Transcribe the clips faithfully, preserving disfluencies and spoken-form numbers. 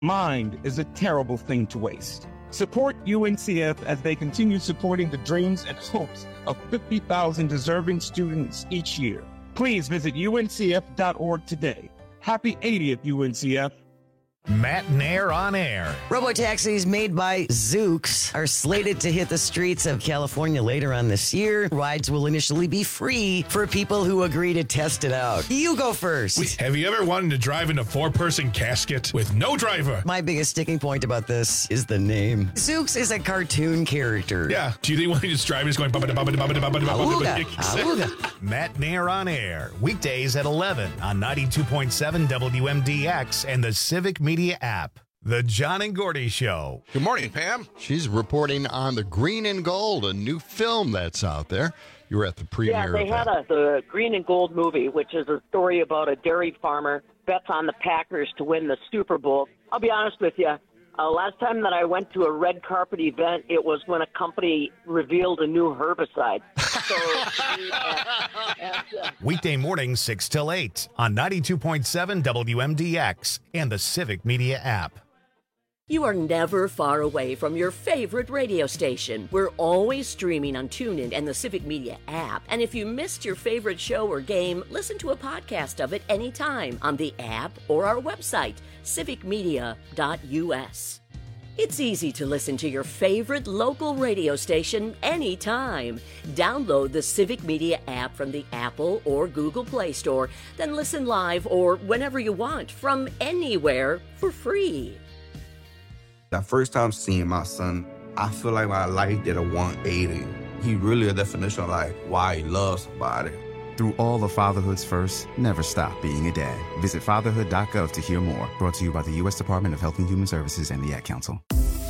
Mind is a terrible thing to waste. Support U N C F as they continue supporting the dreams and hopes of fifty thousand deserving students each year. Please visit U N C F dot org today. Happy eightieth, U N C F. Matt Nair on air. Robotaxis made by Zoox are slated to hit the streets of California later on this year. Rides will initially be free for people who agree to test it out. You go first. Wait, have you ever wanted to drive in a four-person casket with no driver? My biggest sticking point about this is the name. Zoox is a cartoon character. Yeah. Do you think when he's driving, he's going... Awooga, awooga. Matt Nair on air. Weekdays at eleven on ninety-two point seven W M D X and the Civic Media app. The John and Gordy Show. Good morning, Pam. She's reporting on the Green and Gold, a new film that's out there. You were at the premiere. Yeah, they of had that. a, the Green and Gold movie, which is a story about a dairy farmer bets on the Packers to win the Super Bowl. I'll be honest with you. Uh, last time that I went to a red carpet event, it was when a company revealed a new herbicide. So, uh, and, uh, Weekday mornings, six till eight on ninety-two point seven W M D X and the Civic Media app. You are never far away from your favorite radio station. We're always streaming on TuneIn and the Civic Media app. And if you missed your favorite show or game, listen to a podcast of it anytime on the app or our website, civic media dot U S. It's easy to listen to your favorite local radio station anytime. Download the Civic Media app from the Apple or Google Play Store, then listen live or whenever you want from anywhere for free. That first time seeing my son, I feel like my life did a one eighty. He really a definition of like why he loves somebody. Through all of fatherhood's first, never stop being a dad. Visit fatherhood dot gov to hear more. Brought to you by the U S Department of Health and Human Services and the Ad Council.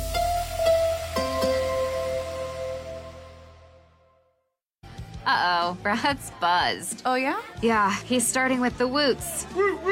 Uh-oh, Brad's buzzed. Oh, yeah? Yeah, he's starting with the woots.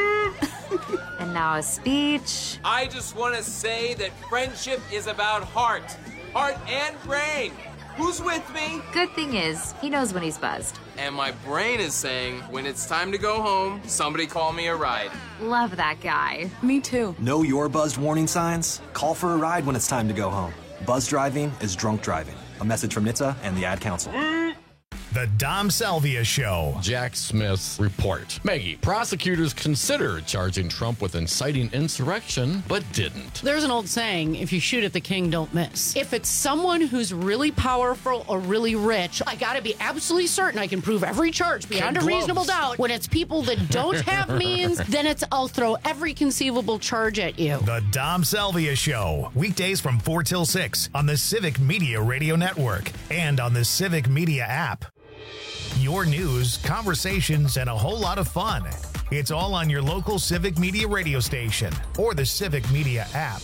And now a speech. I just want to say that friendship is about heart. Heart and brain. Who's with me? Good thing is, he knows when he's buzzed. And my brain is saying, when it's time to go home, somebody call me a ride. Love that guy. Me too. Know your buzzed warning signs? Call for a ride when it's time to go home. Buzz driving is drunk driving. A message from N H T S A and the Ad Council. The Dom Salvia Show. Jack Smith's report. Maggie, prosecutors considered charging Trump with inciting insurrection, but didn't. There's an old saying, if you shoot at the king, don't miss. If it's someone who's really powerful or really rich, I gotta be absolutely certain I can prove every charge beyond Kid a reasonable gloves. doubt. When it's people that don't have means, then it's I'll throw every conceivable charge at you. The Dom Salvia Show. Weekdays from four till six on the Civic Media Radio Network and on the Civic Media app. Your news, conversations, and a whole lot of fun. It's all on your local Civic Media radio station or the Civic Media app.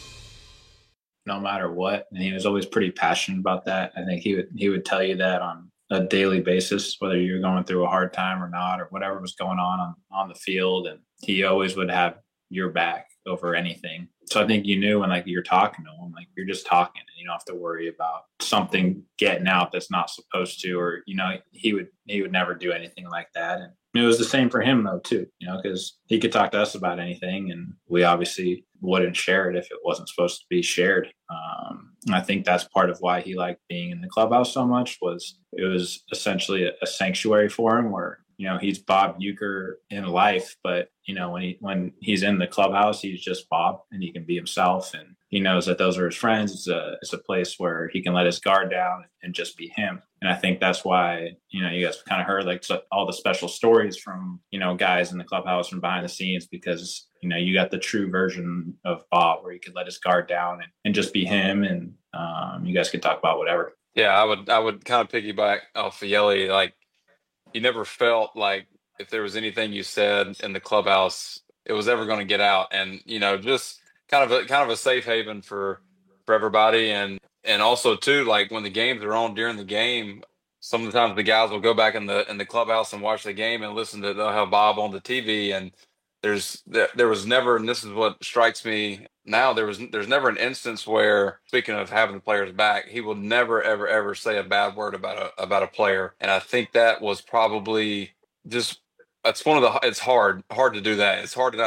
No matter what, and he was always pretty passionate about that. I think he would he would tell you that on a daily basis, whether you're going through a hard time or not, or whatever was going on on, on the field, and he always would have your back over anything. So I think you knew when like you're talking to him, like you're just talking, and you don't have to worry about something getting out that's not supposed to, or you know, he would he would never do anything like that. And it was the same for him though too, you know, because he could talk to us about anything, and we obviously wouldn't share it if it wasn't supposed to be shared. Um, and I think that's part of why he liked being in the clubhouse so much. Was it was essentially a, a sanctuary for him, where you know he's Bob Uecker in life, but you know when he when he's in the clubhouse, he's just Bob, and he can be himself, and he knows that those are his friends. It's a it's a place where he can let his guard down and just be him. And I think that's why, you know, you guys kind of heard like so, all the special stories from, you know, guys in the clubhouse and behind the scenes, because, you know, you got the true version of Bob where he could let his guard down and, and just be him. And um, you guys could talk about whatever. Yeah, I would I would kind of piggyback off of Yelly. Like, you never felt like if there was anything you said in the clubhouse, it was ever going to get out. And, you know, just kind of a kind of a safe haven for for everybody. And and also too, like when the games are on during the game, some of the times the guys will go back in the in the clubhouse and watch the game and listen to they'll have Bob on the T V. And there's there, there was never, and this is what strikes me now, there was there's never an instance where, speaking of having the players back, he will never ever ever say a bad word about a about a player. And I think that was probably just, it's one of the, it's hard hard to do that. It's hard not to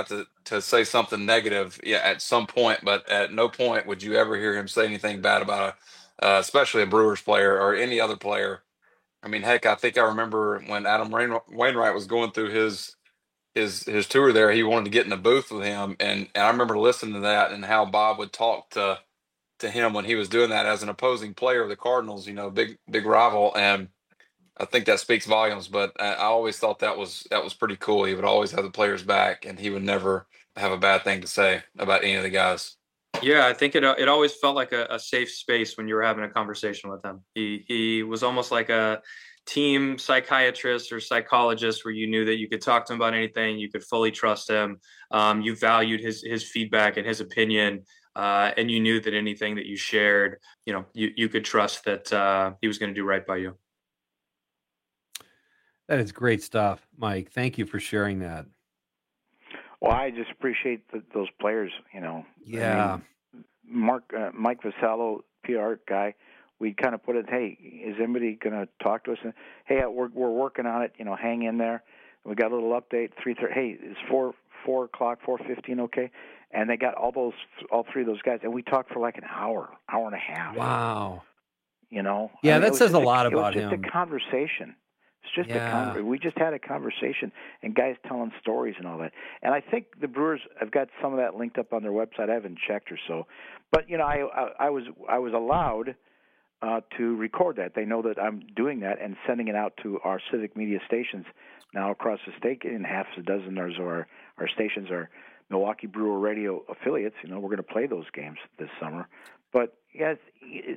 to say something negative, yeah, at some point, but at no point would you ever hear him say anything bad about a, uh, especially a Brewers player or any other player. I mean, heck, I think I remember when Adam Rain- Wainwright was going through his his his tour there, he wanted to get in the booth with him, and, and I remember listening to that and how Bob would talk to to him when he was doing that as an opposing player of the Cardinals, you know, big big rival, and I think that speaks volumes. But I, I always thought that was that was pretty cool. He would always have the players back, and he would never have a bad thing to say about any of the guys. Yeah, I think it it always felt like a, a safe space when you were having a conversation with him. He he was almost like a team psychiatrist or psychologist where you knew that you could talk to him about anything, you could fully trust him. Um, you valued his his feedback and his opinion, uh, and you knew that anything that you shared, you know, you, you could trust that uh, he was going to do right by you. That is great stuff, Mike. Thank you for sharing that. Well, I just appreciate the, those players, you know. Yeah. I mean, Mark, uh, Mike Vasallo, P R guy, we kind of put it, hey, is anybody going to talk to us? And, hey, we're we're working on it. You know, hang in there. We got a little update. Three thirty. Hey, it's four four o'clock, four fifteen. Okay, and they got all those all three of those guys, and we talked for like an hour, hour and a half. Wow. You know. Yeah, I mean, that says a lot a, about it was just him. a conversation. It's just Yeah. a con- we just had a conversation and guys telling stories and all that. And I think the Brewers have got some of that linked up on their website. I haven't checked or so, but you know, I I, I was I was allowed uh, to record that. They know that I'm doing that and sending it out to our civic media stations now across the state. In half a dozen of our our stations are Milwaukee Brewer Radio affiliates. You know, we're going to play those games this summer. But yes. It,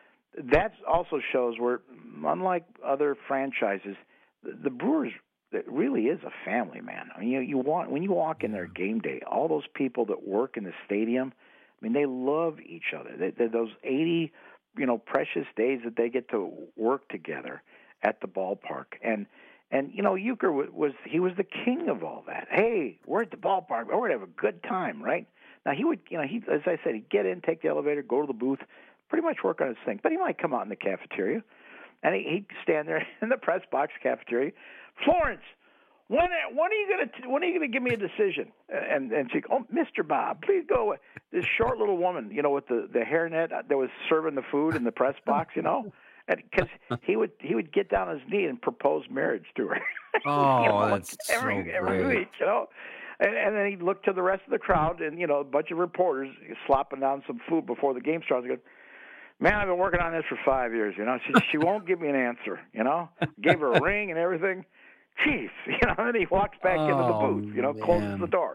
that also shows where, unlike other franchises, the, the Brewers, it really is a family, man. I mean, you, you want when you walk in there game day, all those people that work in the stadium, I mean, they love each other. They, they, those eighty, you know, precious days that they get to work together at the ballpark, and and you know, Uecker was, was he was the king of all that. Hey, we're at the ballpark. We're gonna have a good time, right? Now he would, you know, he as I said, he'd get in, take the elevator, go to the booth. Pretty much work on his thing, but he might come out in the cafeteria, and he, he'd stand there in the press box cafeteria. Florence, when when are you gonna when are you gonna give me a decision? And and she, oh, Mister Bob, please go away. This short little woman, you know, with the the hairnet that was serving the food in the press box, you know, because he would he would get down on his knee and propose marriage to her. Oh, you know, that's every, so every great. week, you know. And, and then he'd look to the rest of the crowd, and you know, a bunch of reporters slopping down some food before the game starts. He goes, man, I've been working on this for five years, you know. She she won't give me an answer, you know. Gave her a ring and everything. Chief, you know, and then he walks back into the Oh, booth, you know, man. closes the door.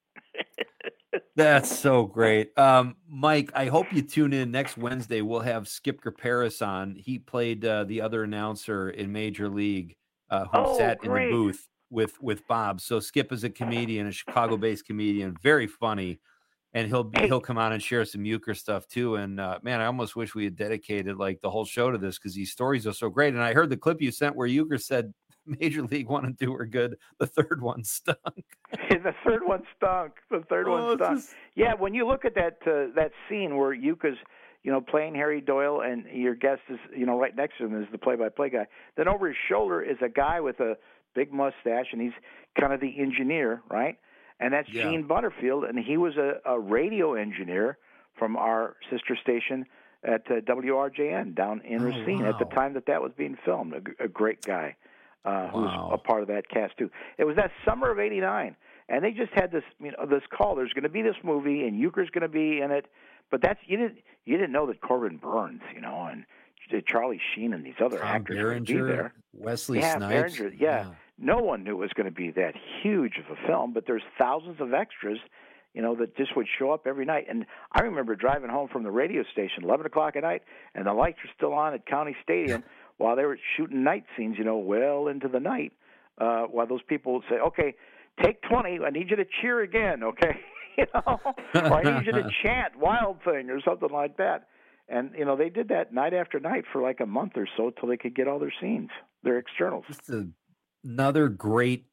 That's so great. Um, Mike, I hope you tune in next Wednesday. We'll have Skip Paris on. He played uh, the other announcer in Major League uh, who Oh, sat great. in the booth with, with Bob. So Skip is a comedian, a Chicago-based comedian, very funny. And he'll be, he'll come on and share some Uecker stuff too. And uh, man, I almost wish we had dedicated like the whole show to this because these stories are so great. And I heard the clip you sent where Uecker said Major League one and two were good. The third one stunk. The third one stunk. The third Oh, one stunk. just- Yeah, when you look at that uh, that scene where Ueck's, you know, playing Harry Doyle and your guest is, you know, right next to him is the play-by-play guy. Then over his shoulder is a guy with a big mustache, and he's kind of the engineer, right? And that's Yeah. Gene Butterfield, and he was a, a radio engineer from our sister station at uh, W R J N down in Oh, Racine at the wow. time that that was being filmed. A, g- a great guy uh, who Wow. was a part of that cast too. It was that summer of eighty-nine, and they just had this, you know, this call. There's going to be this movie, and Uecker's going to be in it. But that's you didn't you didn't know that Corbin Burns, you know, and Charlie Sheen and these other Tom actors were going to be Berenger, there. Wesley yeah, Snipes. Berenger, yeah. No one knew it was going to be that huge of a film, but there's thousands of extras, you know, that just would show up every night. And I remember driving home from the radio station, eleven o'clock at night, and the lights were still on at County Stadium while they were shooting night scenes, you know, well into the night, uh, while those people would say, okay, take twenty, I need you to cheer again, okay? you know, or I need you to chant Wild Thing or something like that. And, you know, they did that night after night for like a month or so till they could get all their scenes, their externals. Just a, another great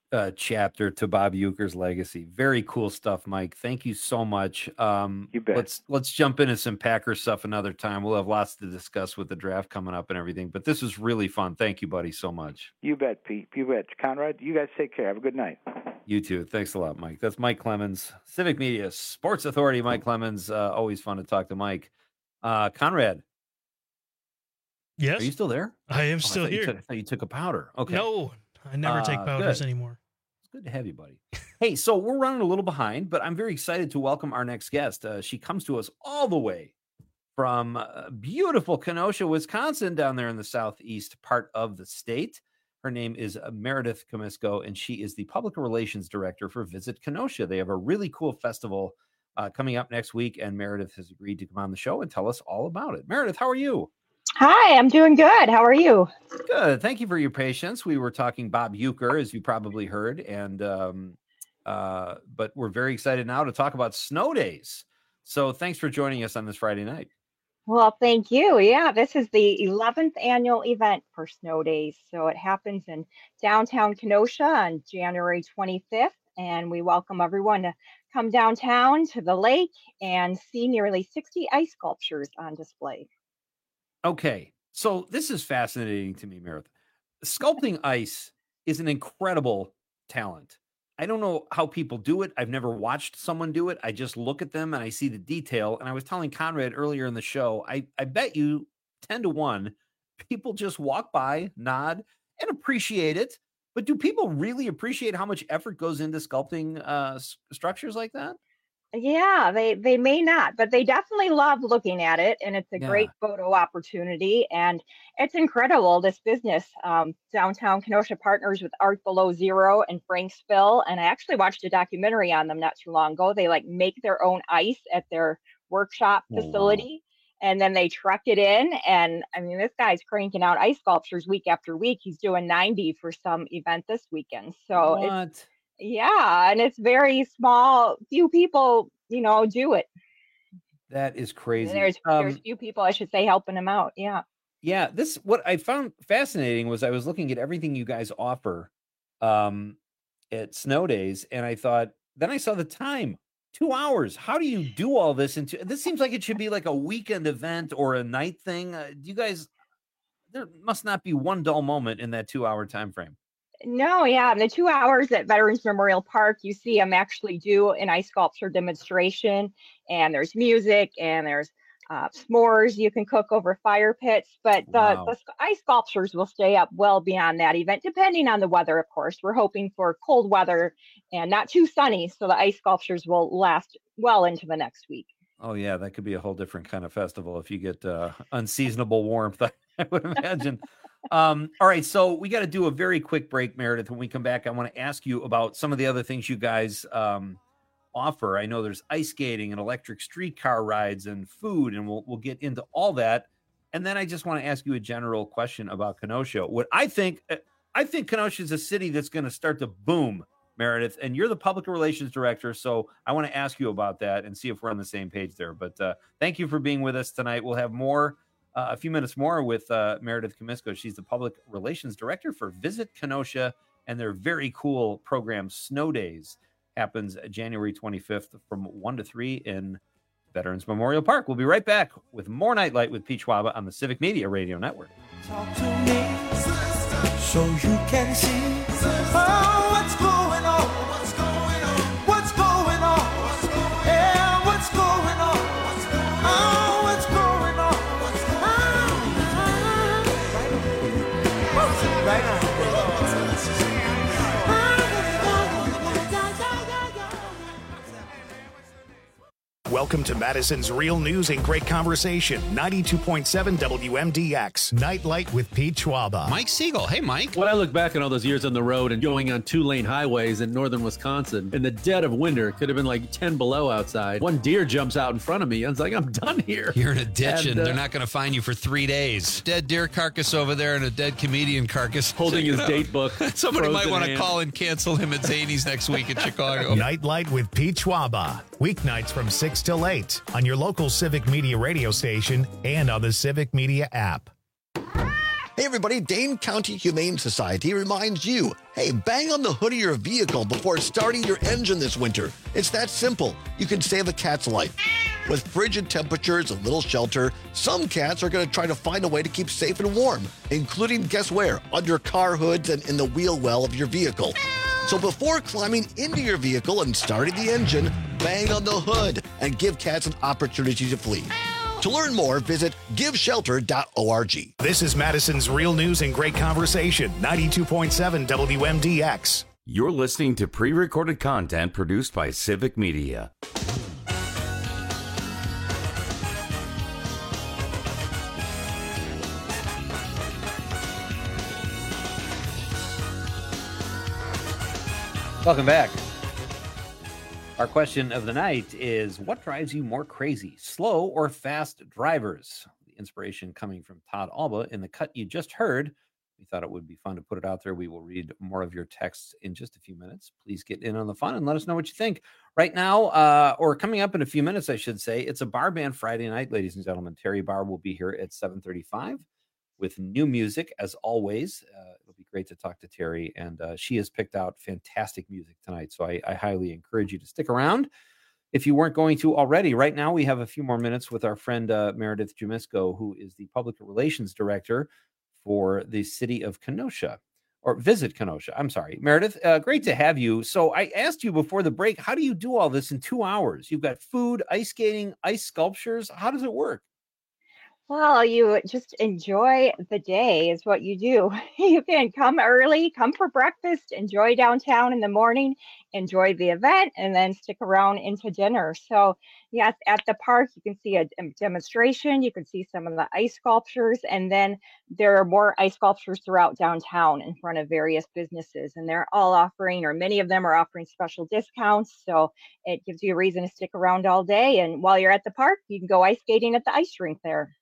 uh, chapter to Bob Uecker's legacy. Very cool stuff, Mike. Thank you so much. Um, you bet. Let's let's jump into some Packers stuff another time. We'll have lots to discuss with the draft coming up and everything. But this was really fun. Thank you, buddy, so much. You bet, Pete. You bet. Conrad, you guys take care. Have a good night. You too. Thanks a lot, Mike. That's Mike Clemens, Civic Media Sports Authority. Mike Clemens. Uh, always fun to talk to Mike. Uh, Conrad. Yes. Are you still there? I am oh, still I here. You took, I thought you took a powder. Okay. No, I never take Uh, powders good. anymore. It's good to have you, buddy. Hey, so we're running a little behind, but I'm very excited to welcome our next guest. Uh, she comes to us all the way from uh, beautiful Kenosha, Wisconsin, down there in the southeast part of the state. Her name is uh, Meredith Comisko, and she is the public relations director for Visit Kenosha. They have a really cool festival uh, coming up next week, and Meredith has agreed to come on the show and tell us all about it. Meredith, how are you? Hi, I'm doing good. How are you? Good. Thank you for your patience. We were talking Bob Uecker, as you probably heard, and um, uh, but we're very excited now to talk about snow days. So thanks for joining us on this Friday night. Well, thank you. Yeah, this is the eleventh annual event for Snow Days. So it happens in downtown Kenosha on January twenty-fifth, and we welcome everyone to come downtown to the lake and see nearly sixty ice sculptures on display. Okay, so this is fascinating to me, Meredith. Sculpting ice is an incredible talent. I don't know how people do it. I've never watched someone do it. I just look at them and I see the detail. And I was telling Conrad earlier in the show, I, I bet you ten to one, people just walk by, nod, and appreciate it. But do people really appreciate how much effort goes into sculpting uh, s- structures like that? Yeah, they they may not, but they definitely love looking at it, and it's a Yeah. great photo opportunity, and it's incredible, this business. Um, downtown Kenosha partners with Art Below Zero and Franksville, and I actually watched a documentary on them not too long ago. They like make their own ice at their workshop Oh, wow. facility, and then they truck it in, and I mean, this guy's cranking out ice sculptures week after week. He's doing ninety for some event this weekend, so it's What? yeah, and it's very small. Few people, you know, do it. That is And crazy. there's there's Um, few people, I should say, helping him out. Yeah. Yeah, this what I found fascinating was I was looking at everything you guys offer um at Snow Days, and I thought, then I saw the time, two hours. How do you do all this into this? Seems like it should be like a weekend event or a night thing. Uh, do you guys, there must not be one dull moment in that two hour time frame. No, yeah, the two hours at Veterans Memorial Park, you see them actually do an ice sculpture demonstration, and there's music and there's uh, s'mores you can cook over fire pits. But the, Wow. the sc- ice sculptures will stay up well beyond that event, depending on the weather, of course. We're hoping for cold weather and not too sunny, so the ice sculptures will last well into the next week. Oh yeah, that could be a whole different kind of festival if you get uh, unseasonable warmth, I would imagine. um, all right, so we got to do a very quick break, Meredith. When we come back, I want to ask you about some of the other things you guys um, offer. I know there's ice skating and electric streetcar rides and food, and we'll we'll get into all that. And then I just want to ask you a general question about Kenosha. What I think, I think Kenosha is a city that's going to start to boom, Meredith, and you're the public relations director, so I want to ask you about that and see if we're on the same page there. But uh, thank you for being with us tonight. We'll have more, uh, a few minutes more with uh, Meredith Comisko. She's the public relations director for Visit Kenosha, and their very cool program, Snow Days, happens January twenty-fifth from one to three in Veterans Memorial Park. We'll be right back with more Nightlight with Pete Schwaba on the Civic Media Radio Network. Talk to me so you can see oh, what's going on. What's going on? What's going on? Yeah, what's going on? Oh, what's going on? What's going on? Right on. Welcome to Madison's Real News and Great Conversation, ninety-two point seven W M D X. Nightlight with Pete Schwaba. Mike Siegel. Hey, Mike. When I look back on all those years on the road and going on two-lane highways in northern Wisconsin, in the dead of winter, it could have been like ten below outside. One deer jumps out in front of me. I was like, I'm done here. You're in a ditch, and, And, uh, they're not going to find you for three days. Dead deer carcass over there and a dead comedian carcass. Holding You his know, date book. Somebody might frozen want to hand. call and cancel him at Zany's next week in Chicago. Nightlight with Pete Schwaba. Weeknights from six till eight on your local Civic Media radio station and on the Civic Media app. Hey everybody, Dane County Humane Society reminds you, hey, bang on the hood of your vehicle before starting your engine this winter. It's that simple. You can save a cat's life. With frigid temperatures and little shelter, some cats are going to try to find a way to keep safe and warm, including, guess where? Under car hoods and in the wheel well of your vehicle. So before climbing into your vehicle and starting the engine, bang on the hood and give cats an opportunity to flee. To learn more, visit give shelter dot org. This is Madison's Real News and Great Conversation, ninety-two point seven W M D X. You're listening to pre-recorded content produced by Civic Media. Welcome back. Our question of the night is, what drives you more crazy, slow or fast drivers? The inspiration coming from Todd Alba in the cut you just heard. We thought it would be fun to put it out there. We will read more of your texts in just a few minutes. Please get in on the fun and let us know what you think. Right now, uh, or coming up in a few minutes, I should say, it's a bar band Friday night, ladies and gentlemen. Terry Barr will be here at seven thirty-five with new music, as always. Uh, it'll be great to talk to Terry, and uh, she has picked out fantastic music tonight, so I, I highly encourage you to stick around if you weren't going to already. Right now, we have a few more minutes with our friend uh, Meredith Jumisko, who is the Public Relations Director for the city of Kenosha, or Visit Kenosha. I'm sorry. Meredith, uh, great to have you. So I asked you before the break, how do you do all this in two hours? You've got food, ice skating, ice sculptures. How does it work? Well, you just enjoy the day is what you do. You can come early, come for breakfast, enjoy downtown in the morning, enjoy the event, and then stick around into dinner. So yes, at the park, you can see a dem- demonstration. You can see some of the ice sculptures, and then there are more ice sculptures throughout downtown in front of various businesses, and they're all offering, or many of them are offering special discounts. So it gives you a reason to stick around all day. And while you're at the park, you can go ice skating at the ice rink there.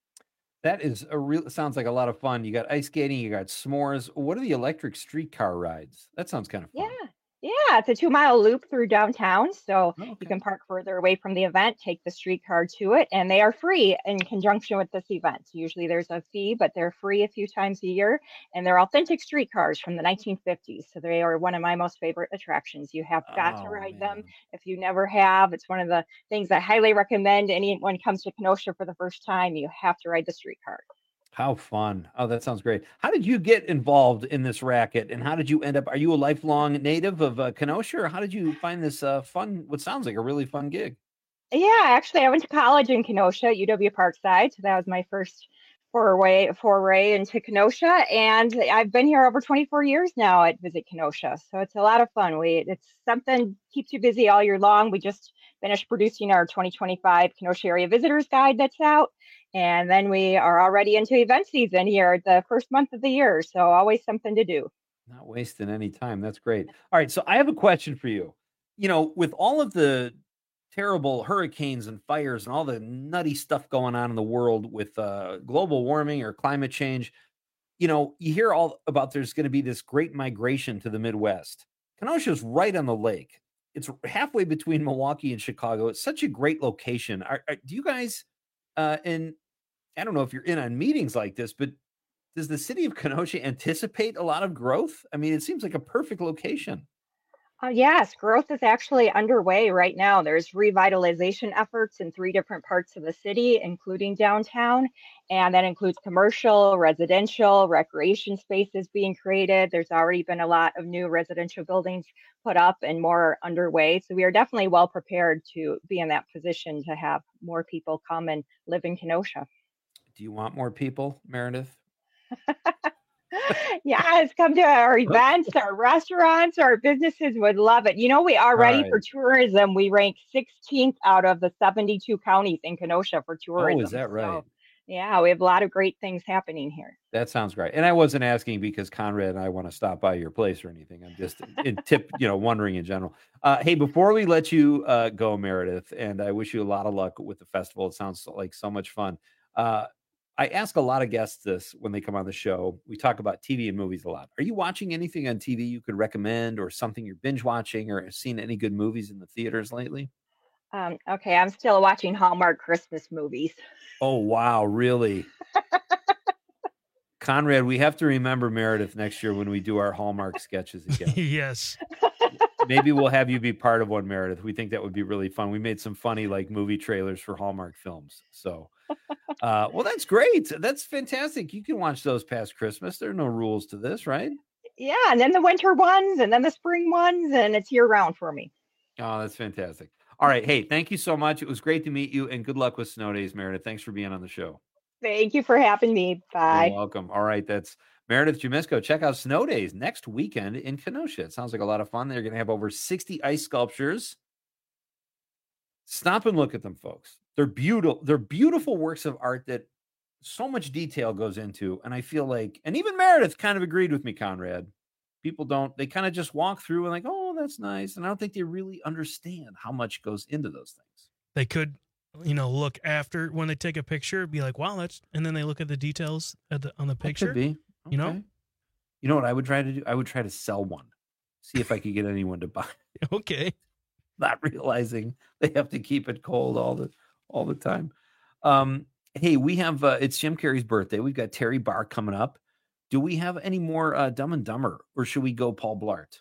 That is a real, sounds like a lot of fun. You got ice skating, you got s'mores. What are the electric streetcar rides? That sounds kind of fun. Yeah. Yeah, it's a two mile loop through downtown. So oh, okay. You can park further away from the event, take the streetcar to it, and they are free in conjunction with this event. Usually there's a fee, but they're free a few times a year. And they're authentic streetcars from the nineteen fifties. So they are one of my most favorite attractions. You have got oh, to ride man. them if you never have. It's one of the things I highly recommend. Anyone comes to Kenosha for the first time, you have to ride the streetcar. How fun. Oh, that sounds great. How did you get involved in this racket, and how did you end up? Are you a lifelong native of uh, Kenosha, or how did you find this uh, fun, what sounds like a really fun gig? Yeah, actually, I went to college in Kenosha, U W Parkside. So that was my first foray, foray into Kenosha. And I've been here over twenty-four years now at Visit Kenosha. So it's a lot of fun. We It's something keeps you busy all year long. We just finished producing our twenty twenty-five Kenosha Area Visitors Guide that's out. And then we are already into event season here, the first month of the year. So always something to do. Not wasting any time. That's great. All right. So I have a question for you. You know, with all of the terrible hurricanes and fires and all the nutty stuff going on in the world with uh, global warming or climate change, you know, you hear all about there's going to be this great migration to the Midwest. Kenosha's right on the lake. It's halfway between Milwaukee and Chicago. It's such a great location. Are, are, do you guys, uh, and I don't know if you're in on meetings like this, but does the city of Kenosha anticipate a lot of growth? I mean, it seems like a perfect location. Uh, yes, growth is actually underway right now. There's revitalization efforts in three different parts of the city, including downtown. And that includes commercial, residential, recreation spaces being created. There's already been a lot of new residential buildings put up and more underway. So we are definitely well prepared to be in that position to have more people come and live in Kenosha. Do you want more people, Meredith? Yes, come to our events, our restaurants, our businesses would love it. You know, we are ready right. for tourism. We rank sixteenth out of the seventy-two counties in Kenosha for tourism. Oh, is that right? So, yeah, we have a lot of great things happening here. That sounds great. And I wasn't asking because Conrad and I want to stop by your place or anything. I'm just in tip, you know, wondering in general. Uh, hey, before we let you uh, go, Meredith, and I wish you a lot of luck with the festival. It sounds like so much fun. Uh, I ask a lot of guests this when they come on the show. We talk about T V and movies a lot. Are you watching anything on T V you could recommend, or something you're binge watching, or seen any good movies in the theaters lately? Um, okay, I'm still watching Hallmark Christmas movies. Oh, wow. Really? Conrad, we have to remember Meredith next year when we do our Hallmark sketches again. Yes. Maybe we'll have you be part of one, Meredith. We think that would be really fun. We made some funny like movie trailers for Hallmark films. So, uh, well, that's great. That's fantastic. You can watch those past Christmas. There are no rules to this, right? Yeah, and then the winter ones, and then the spring ones, and it's year round for me. Oh, that's fantastic. All right. Hey, thank you so much. It was great to meet you, and good luck with Snow Days, Meredith. Thanks for being on the show. Thank you for having me. Bye. You're welcome. All right. That's Meredith Jumisko. Check out Snow Days next weekend in Kenosha. It sounds like a lot of fun. They're going to have over sixty ice sculptures. Stop and look at them, folks. They're beautiful. They're beautiful works of art that so much detail goes into. And I feel like, and even Meredith kind of agreed with me, Conrad. People don't, they kind of just walk through and like, oh, that's nice. And I don't think they really understand how much goes into those things. They could, you know, look after when they take a picture, be like, wow, that's, and then they look at the details at the, on the picture. That could be. Okay. You know, you know what I would try to do? I would try to sell one, see if I could get anyone to buy. Okay. Not realizing they have to keep it cold all the, all the time. Um, Hey, we have, uh, it's Jim Carrey's birthday. We've got Terry Barr coming up. Do we have any more uh, Dumb and Dumber, or should we go Paul Blart?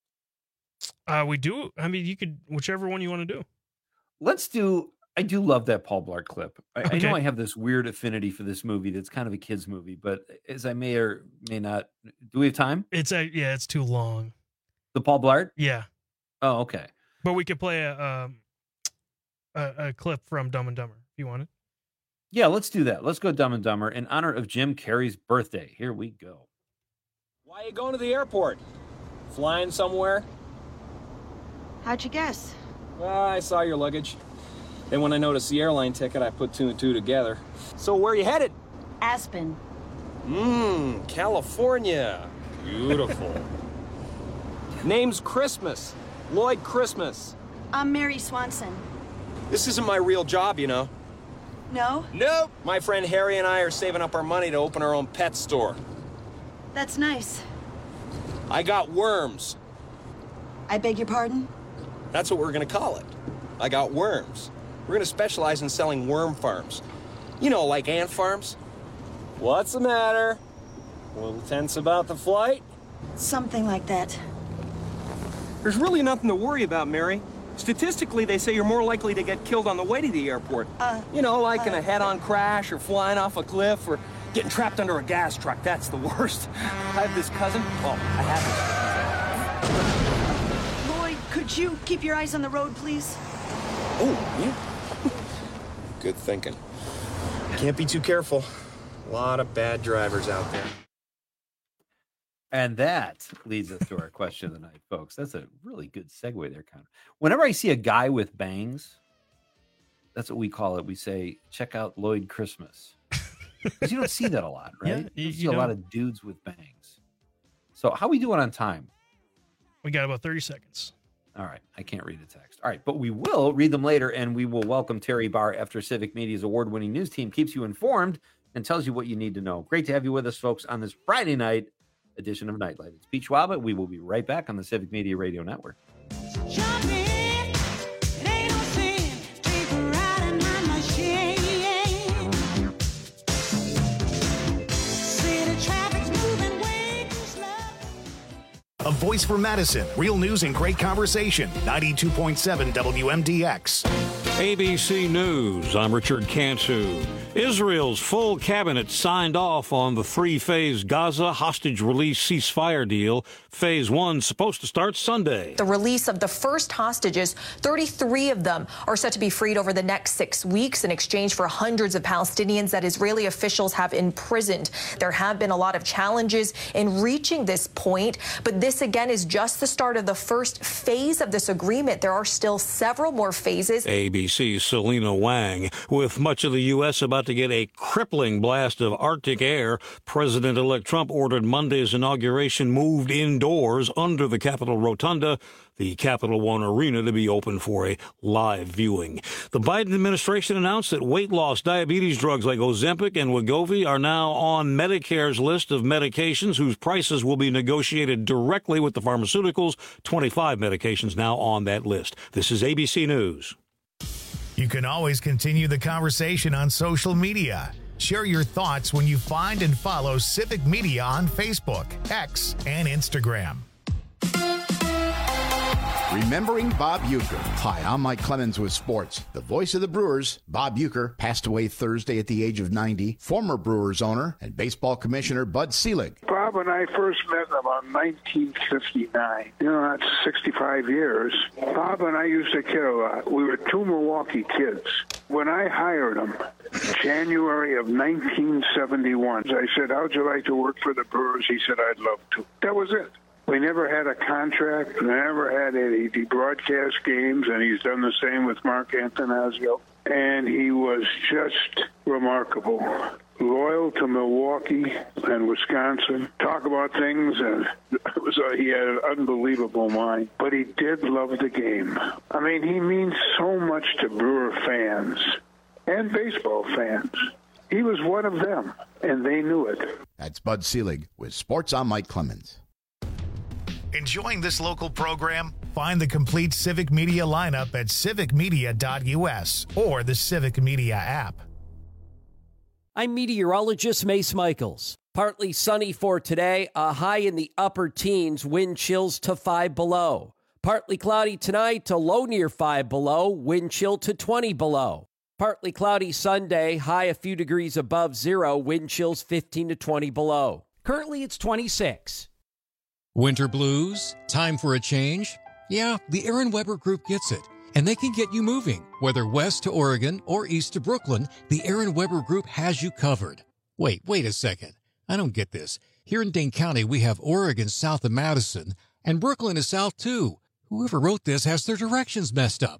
Uh, we do. I mean, you could, whichever one you want to do. Let's do, I do love that Paul Blart clip. I, Okay. I know I have this weird affinity for this movie that's kind of a kid's movie, but as I may or may not, do we have time? It's a, yeah, it's too long. The Paul Blart? Yeah. Oh, okay. But we could play a, um, a, a clip from Dumb and Dumber if you want it. Yeah, let's do that. Let's go Dumb and Dumber in honor of Jim Carrey's birthday. Here we go. Why are you going to the airport? Flying somewhere? How'd you guess? Well, I saw your luggage. Then when I noticed the airline ticket, I put two and two together. So where are you headed? Aspen. Mmm, California. Beautiful. Name's Christmas. Lloyd Christmas. I'm Mary Swanson. This isn't my real job, you know. No? Nope. My friend Harry and I are saving up our money to open our own pet store. That's nice. I got worms. I beg your pardon? That's what we're gonna call it. I got worms. We're gonna specialize in selling worm farms. You know, like ant farms. What's the matter? A little tense about the flight? Something like that. There's really nothing to worry about, Mary. Statistically, they say you're more likely to get killed on the way to the airport. Uh, you know, like uh, in a head-on crash or flying off a cliff or getting trapped under a gas truck. That's the worst. I have this cousin. Oh, I have this. Lloyd, could you keep your eyes on the road, please? Oh, yeah. Good thinking. Can't be too careful. A lot of bad drivers out there. And that leads us to our question of the night, folks. That's a really good segue there, Connor. Whenever I see a guy with bangs, that's what we call it. We say, check out Lloyd Christmas. Because you don't see that a lot, right? Yeah, you, you, don't see you a don't. lot of dudes with bangs. So how we doing on time? We got about thirty seconds. All right. I can't read the text. All right. But we will read them later, and we will welcome Terry Barr after Civic Media's award-winning news team keeps you informed and tells you what you need to know. Great to have you with us, folks, on this Friday night edition of Nightlight. It's Pete Schwab. We will be right back on the Civic Media Radio Network. A voice for Madison. Real news and great conversation. ninety-two point seven W M D X. A B C News, I'm Richard Cantu. Israel's full cabinet signed off on the three-phase Gaza hostage release ceasefire deal. Phase one supposed to start Sunday. The release of the first hostages, thirty-three of them are set to be freed over the next six weeks in exchange for hundreds of Palestinians that Israeli officials have imprisoned. There have been a lot of challenges in reaching this point, but this again is just the start of the first phase of this agreement. There are still several more phases. A B C's Selena Wang. With much of the U S about to get a crippling blast of Arctic air, President-elect Trump ordered Monday's inauguration moved indoors under the Capitol Rotunda, the Capital One Arena, to be open for a live viewing. The Biden administration announced that weight loss diabetes drugs like Ozempic and Wegovy are now on Medicare's list of medications whose prices will be negotiated directly with the pharmaceuticals. twenty-five medications now on that list. This is A B C News. You can always continue the conversation on social media. Share your thoughts when you find and follow Civic Media on Facebook, X, and Instagram. Remembering Bob Uecker. Hi, I'm Mike Clemens with sports. The voice of the Brewers, Bob Uecker, passed away Thursday at the age of ninety. Former Brewers owner and baseball commissioner Bud Selig. Bob and I first met about nineteen fifty-nine. You know, that's sixty-five years. Bob and I used to kid a lot. We were two Milwaukee kids. When I hired him, January of nineteen seventy-one, I said, how'd you like to work for the Brewers? He said, I'd love to. That was it. We never had a contract, never had any broadcast games, and he's done the same with Mark Antanasio. And he was just remarkable. Loyal to Milwaukee and Wisconsin. Talk about things, and it was a, he had an unbelievable mind. But he did love the game. I mean, he means so much to Brewer fans and baseball fans. He was one of them, and they knew it. That's Bud Selig with Sports. I'm Mike Clemens. Enjoying this local program? Find the complete Civic Media lineup at civic media dot u s or the Civic Media app. I'm meteorologist Mace Michaels. Partly sunny for today, a high in the upper teens, wind chills to five below. Partly cloudy tonight to low near five below, wind chill to twenty below. Partly cloudy Sunday, high a few degrees above zero, wind chills fifteen to twenty below. Currently it's twenty-six. Winter blues? Time for a change? Yeah, the Aaron Weber Group gets it, and they can get you moving. Whether west to Oregon or east to Brooklyn, the Aaron Weber Group has you covered. Wait, wait a second. I don't get this. Here in Dane County, we have Oregon south of Madison, and Brooklyn is south too. Whoever wrote this has their directions messed up.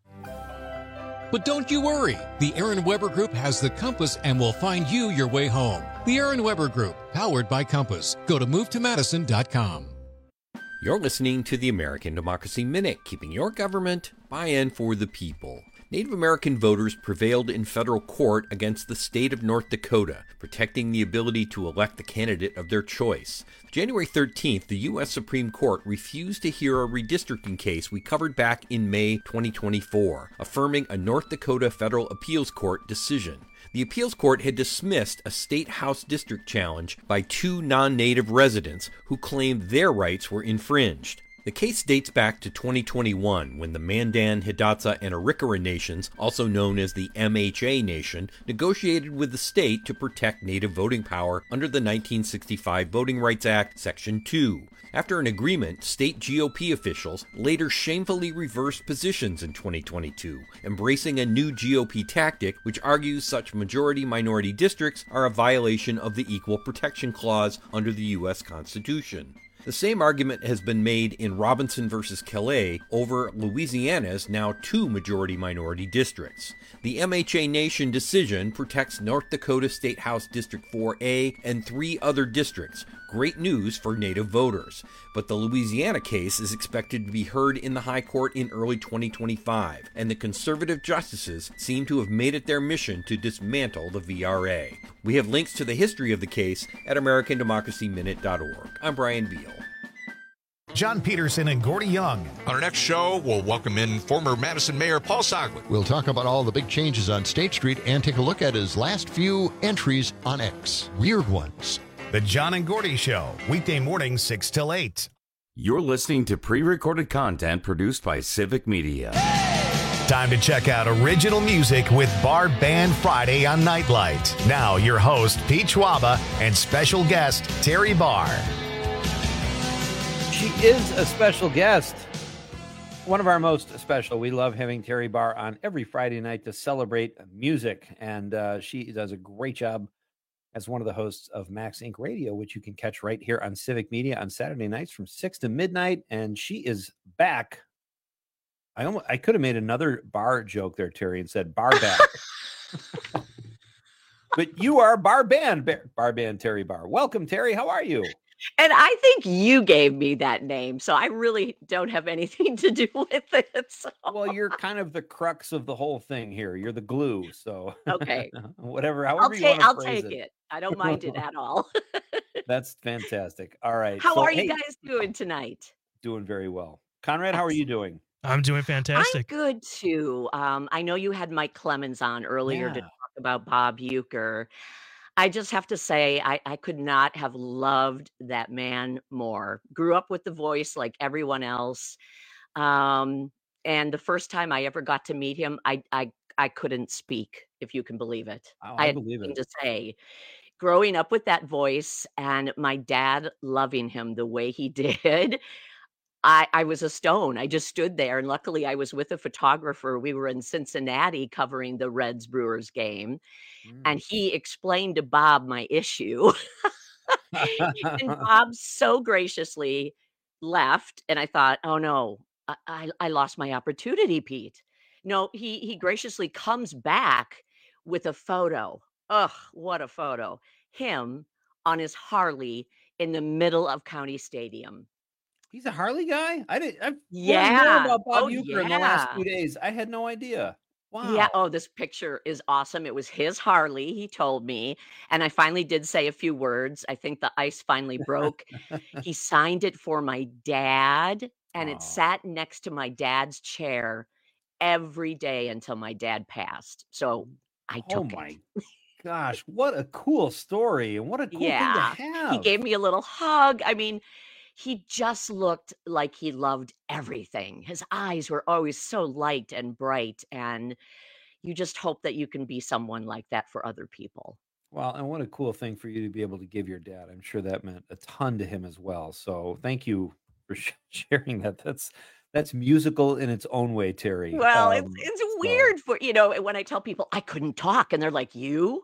But don't you worry. The Aaron Weber Group has the compass and will find you your way home. The Aaron Weber Group, powered by Compass. Go to move to madison dot com. You're listening to the American Democracy Minute, keeping your government by and for the people. Native American voters prevailed in federal court against the state of North Dakota, protecting the ability to elect the candidate of their choice. January thirteenth, the U S Supreme Court refused to hear a redistricting case we covered back in May twenty twenty-four, affirming a North Dakota Federal Appeals Court decision. The appeals court had dismissed a state house district challenge by two non-native residents who claimed their rights were infringed. The case dates back to twenty twenty-one, when the Mandan, Hidatsa, and Arikara nations, also known as the M H A Nation, negotiated with the state to protect native voting power under the nineteen sixty-five Voting Rights Act, Section two. After an agreement, state G O P officials later shamefully reversed positions in twenty twenty-two, embracing a new G O P tactic which argues such majority-minority districts are a violation of the Equal Protection Clause under the U S Constitution. The same argument has been made in Robinson versus Calais over Louisiana's now two majority-minority districts. The M H A Nation decision protects North Dakota State House District four A and three other districts. Great news for Native voters. But the Louisiana case is expected to be heard in the High Court in early twenty twenty-five, and the conservative justices seem to have made it their mission to dismantle the V R A. We have links to the history of the case at american democracy minute dot org. I'm Brian Beal. John Peterson and Gordy Young. On our next show, we'll welcome in former Madison Mayor Paul Soglin. We'll talk about all the big changes on State Street and take a look at his last few entries on X. Weird ones. The John and Gordy Show, weekday mornings six till eight. You're listening to pre-recorded content produced by Civic Media. Time to check out original music with Bar Band Friday on Nightlight. Now, your host, Pete Schwaba, and special guest, Terry Barr. She is a special guest. One of our most special. We love having Terry Barr on every Friday night to celebrate music. And uh, she does a great job as one of the hosts of Max Incorporated. Radio, which you can catch right here on Civic Media on Saturday nights from six to midnight. And she is back. I almost, I could have made another bar joke there, Terry, and said bar back. But you are Bar Band, Bar Band Terry Barr. Welcome, Terry. How are you? And I think you gave me that name, so I really don't have anything to do with it. So. Well, you're kind of the crux of the whole thing here. You're the glue. So okay, whatever. However I'll you take. want to I'll phrase take it. it. I don't mind it at all. That's fantastic. All right. How so, are hey, you guys doing tonight? Doing very well. Conrad, how are you doing? I'm doing fantastic. I'm good too. Um, I know you had Mike Clemens on earlier Yeah. to talk about Bob Uecker. I just have to say, I, I could not have loved that man more. Grew up with the voice like everyone else. Um, and the first time I ever got to meet him, I I I couldn't speak, if you can believe it. Oh, I I had believe nothing it. to say. Growing up with that voice and my dad loving him the way he did, I I was a stone. I just stood there, and luckily I was with a photographer. We were in Cincinnati covering the Reds Brewers game, Mm. and he explained to Bob my issue. And Bob so graciously left, and I thought, "Oh, no, I I I lost my opportunity, Pete." No, he he graciously comes back with a photo. Ugh, what a photo. Him on his Harley in the middle of County Stadium. He's a Harley guy? I didn't I've learned more Yeah. about Bob Oh, Uecker in the last yeah. few days. I had no idea. Yeah. Wow. Oh, this picture is awesome. It was his Harley, he told me, and I finally did say a few words. I think the ice finally broke. He signed it for my dad, and it Aw. sat next to my dad's chair every day until my dad passed. So I Oh took it. my gosh, what a cool story and what a cool thing to Yeah. He have. gave me a little hug. I mean, he just looked like he loved everything. His eyes were always so light and bright, and you just hope that you can be someone like that for other people. Well, and what a cool thing for you to be able to give your dad. I'm sure that meant a ton to him as well. So thank you for sh- sharing that. That's that's musical in its own way, Terry. Well, it's Um, it's so weird for you know, when I tell people I couldn't talk and they're like, "You?"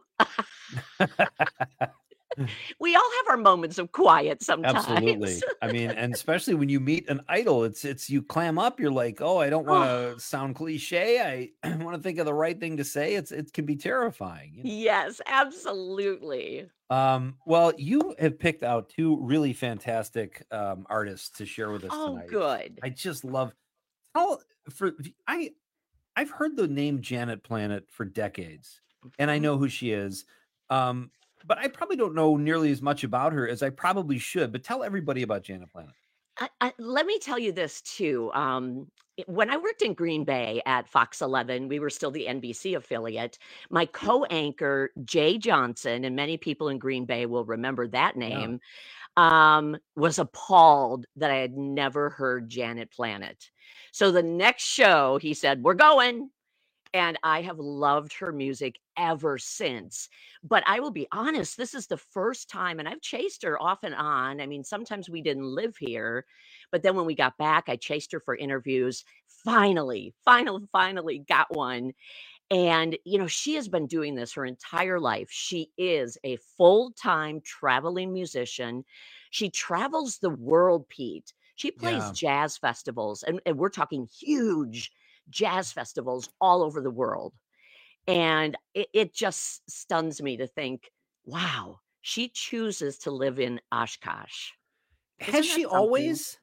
We all have our moments of quiet sometimes. absolutely. I mean, and especially when you meet an idol, it's it's you clam up. You're like, oh, I don't want to sound cliche. I want to think of the right thing to say. It's it can be terrifying. You know? Yes, absolutely. Um, well, you have picked out two really fantastic um, artists to share with us Oh, tonight. good. I just love. Tell for I I've heard the name Janet Planet for decades, and I Mhm. know who she is. Um, but I probably don't know nearly as much about her as I probably should. But tell everybody about Janet Planet. I, I, let me tell you this too. Um, it- when I worked in Green Bay at Fox eleven, we were still the N B C affiliate. My co-anchor Jay Johnson, and many people in Green Bay will remember that Yeah. name, um, was appalled that I had never heard Janet Planet. So the next show, he said, "We're going." And I have loved her music ever since. But I will be honest, this is the first time, and I've chased her off and on. I mean, sometimes we didn't live here, but then when we got back, I chased her for interviews. Finally, finally, finally got one. And, you know, she has been doing this her entire life. She is a full time traveling musician. She travels the world, Pete. She plays Yeah. jazz festivals, and, and we're talking huge jazz festivals all over the world. And it, it just stuns me to think, wow, she chooses to live in Oshkosh. Has Isn't that she something? always?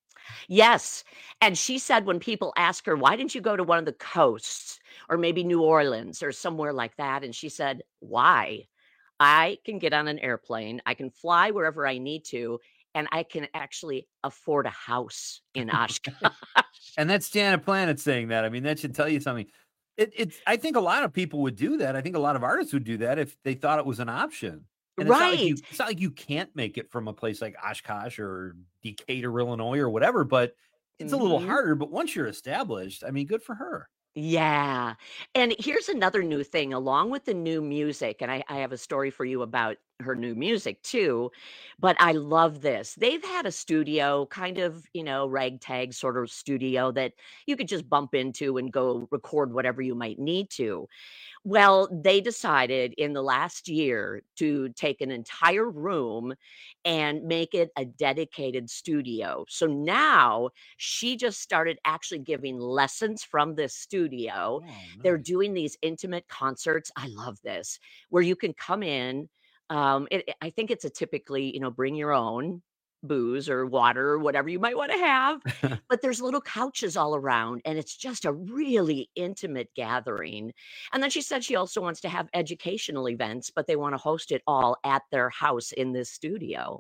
Yes. And she said when people ask her, why didn't you go to one of the coasts or maybe New Orleans or somewhere like that? And she said, why? I can get on an airplane, I can fly wherever I need to, and I can actually afford a house in Oshkosh. And that's Janet Planet saying that. I mean, that should tell you something. It, it's. I think a lot of people would do that. I think a lot of artists would do that if they thought it was an option. And it's not like you. Right. It's not like you can't make it from a place like Oshkosh or Decatur, Illinois, or whatever. But it's a little Mhm. harder. But once you're established, I mean, good for her. Yeah. And here's another new thing along with the new music. And I, I have a story for you about her new music too. But I love this. They've had a studio, kind of, you know, ragtag sort of studio that you could just bump into and go record whatever you might need to. Well, they decided in the last year to take an entire room and make it a dedicated studio. So now she just started actually giving lessons from this studio. Oh, They're nice. doing these intimate concerts. I love this, where you can come in. Um, it, it- I think it's a typically, you know, bring your own booze or water or whatever you might want to have. But there's little couches all around, and it's just a really intimate gathering. And then she said she also wants to have educational events, but they want to host it all at their house in this studio.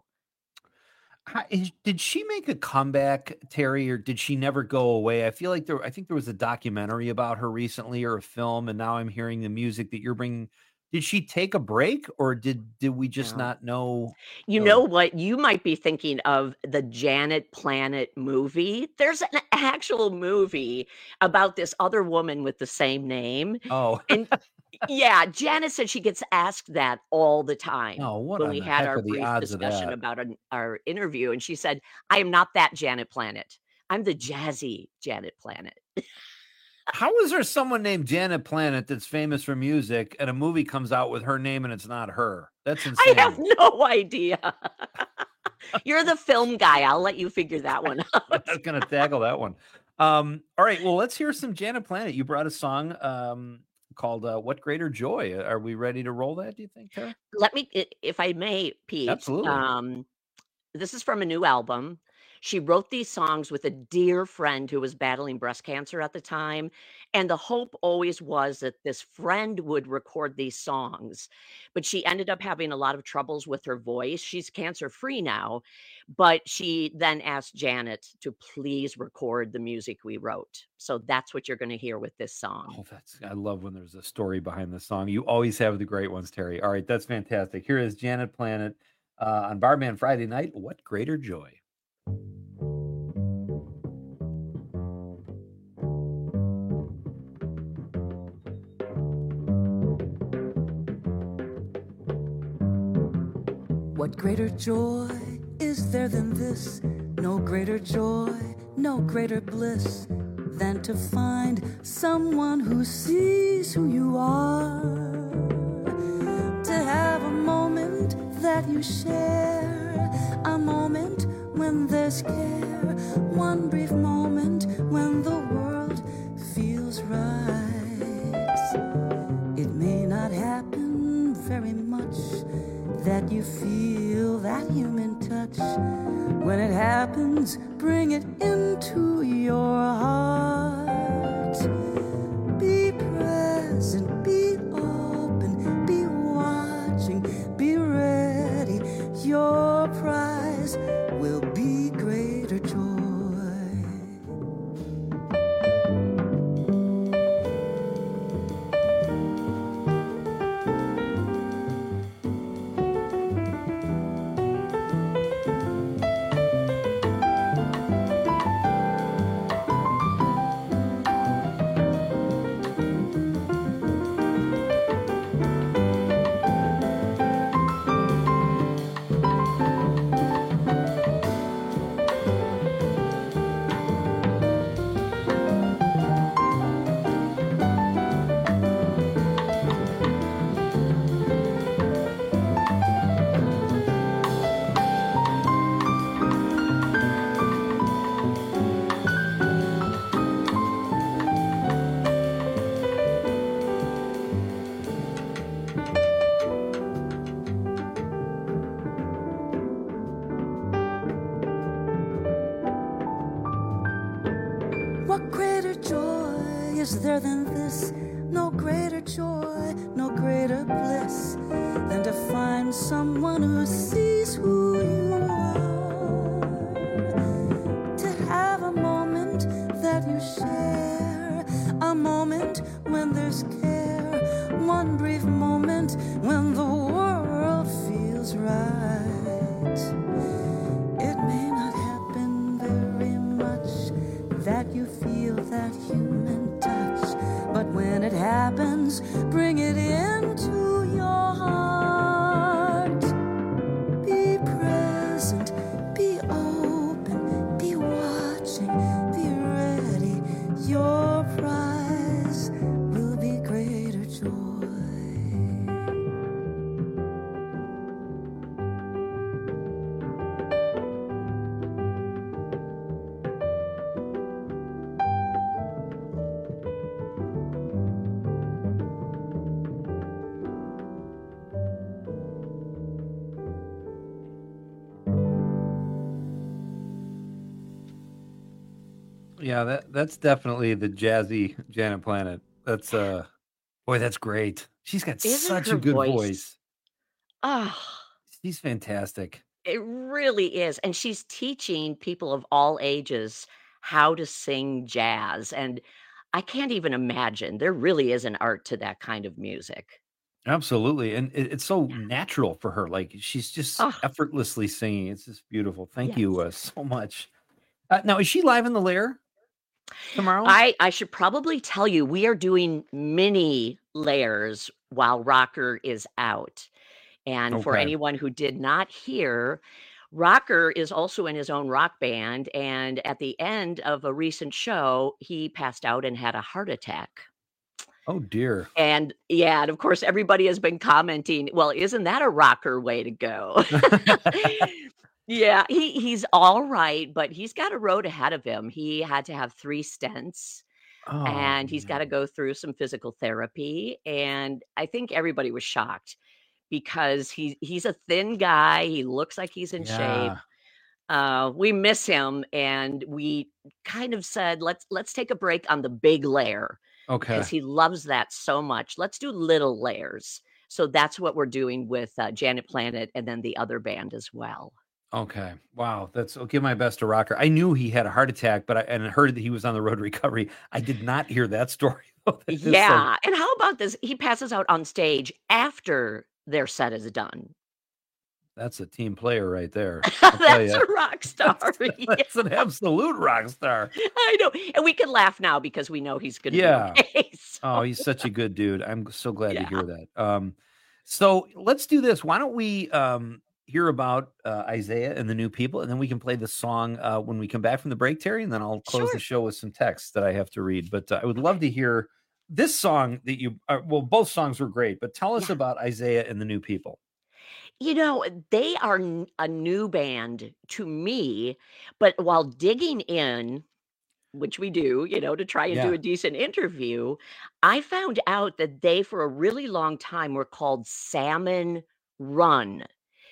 How- is- Did she make a comeback, Terry, or did she never go away? I feel like there. I think there was a documentary about her recently, or a film, and now I'm hearing the music that you're bringing. Did she take a break, or did did we just No. not know? You Oh. know what? You might be thinking of the Janet Planet movie. There's an actual movie about this other woman with the same name. Oh. And yeah, Janet said she gets asked that all the time Oh, what when on we the had heck our are the brief odds of discussion that? about an, our interview. And she said, I am not that Janet Planet. I'm the jazzy Janet Planet. How is there someone named Janet Planet that's famous for music, and a movie comes out with her name and it's not her? That's insane. I have no idea. You're the film guy. I'll let you figure that one out. I'm not gonna tackle that one. Um, all right, well, let's hear some Janet Planet. You brought a song um, called uh, "What Greater Joy." Are we ready to roll that? Do you think, Tara? Let me, i- if I may, Pete. Absolutely. Um, this is from a new album. She wrote these songs with a dear friend who was battling breast cancer at the time. And the hope always was that this friend would record these songs. But she ended up having a lot of troubles with her voice. She's cancer free now. But she then asked Janet to please record the music we wrote. So that's what you're going to hear with this song. Oh, that's I love when there's a story behind the song. You always have the great ones, Terry. All right, that's fantastic. Here is Janet Planet uh, on Barman Friday night. What Greater Joy. What greater joy is there than this? No greater joy, no greater bliss than to find someone who sees who you are. To have a moment that you share, a moment when there's care, one brief moment when the world feels right. It may not happen very much that you feel that human touch. When it happens, bring it into your heart. Be present, be open, be watching, be ready. Your prize will be greater joy. What greater joy is there than this? No greater joy, no greater bliss than to find someone who sees who you are. To have a moment that you share, a moment when there's care, one brief moment when the world feels right. It may not happen very much that you feel that human touch, but when it happens, bring it into your heart. Be present, be open, be watching, be ready. Your prize will be greater joy. Yeah, that that's definitely the jazzy Janet Planet. That's uh, boy, that's great. She's got Isn't such her a good voice- voice. Ah, She's fantastic. it really is. And she's teaching people of all ages how to sing jazz. And I can't even imagine. There really is an art to that kind of music. Absolutely. And it, it's so natural for her. Like she's just Oh. effortlessly singing. It's just beautiful. Thank Yes. you uh, so much. Uh, now, is she live in the lair tomorrow? I I should probably tell you we are doing mini layers while Rocker is out. And for Okay. anyone who did not hear, Rocker is also in his own rock band, and at the end of a recent show, he passed out and had a heart attack. Oh, dear. And yeah, and of course, everybody has been commenting, well, isn't that a rocker way to go? Yeah, he he's all right, but he's got a road ahead of him. He had to have three stents, Oh, and he's got to go through some physical therapy. And I think everybody was shocked because he he's a thin guy. He looks like he's in shape. yeah. Uh, we miss him, and we kind of said, let's let's take a break on the big layer Okay. because he loves that so much. Let's do little layers. So that's what we're doing with uh, Janet Planet and then the other band as well. Okay. Wow. That's I'll give my best to Rocker. I knew he had a heart attack, but I and I heard that he was on the road to recovery. I did not hear that story. That is so- Yeah. And how about this? He passes out on stage after their set is done. that's a team player right there. I'll tell That's ya. a rock star. That's an absolute rock star. I know. And we can laugh now because we know he's going to Yeah. be okay. So- Oh, he's such a good dude. I'm so glad Yeah. to hear that. Um, so let's do this. Why don't we um, hear about uh, Isaiah and the New People, and then we can play the song uh, when we come back from the break, Terry, and then I'll close Sure. the show with some texts that I have to read. But uh, I would love to hear this song that you. Uh, well, both songs were great, but tell us about Isaiah and the New People. You know, they are n- a new band to me, but while digging in, which we do, you know, to try and do Yeah. a decent interview, I found out that they, for a really long time, were called Salmon Run.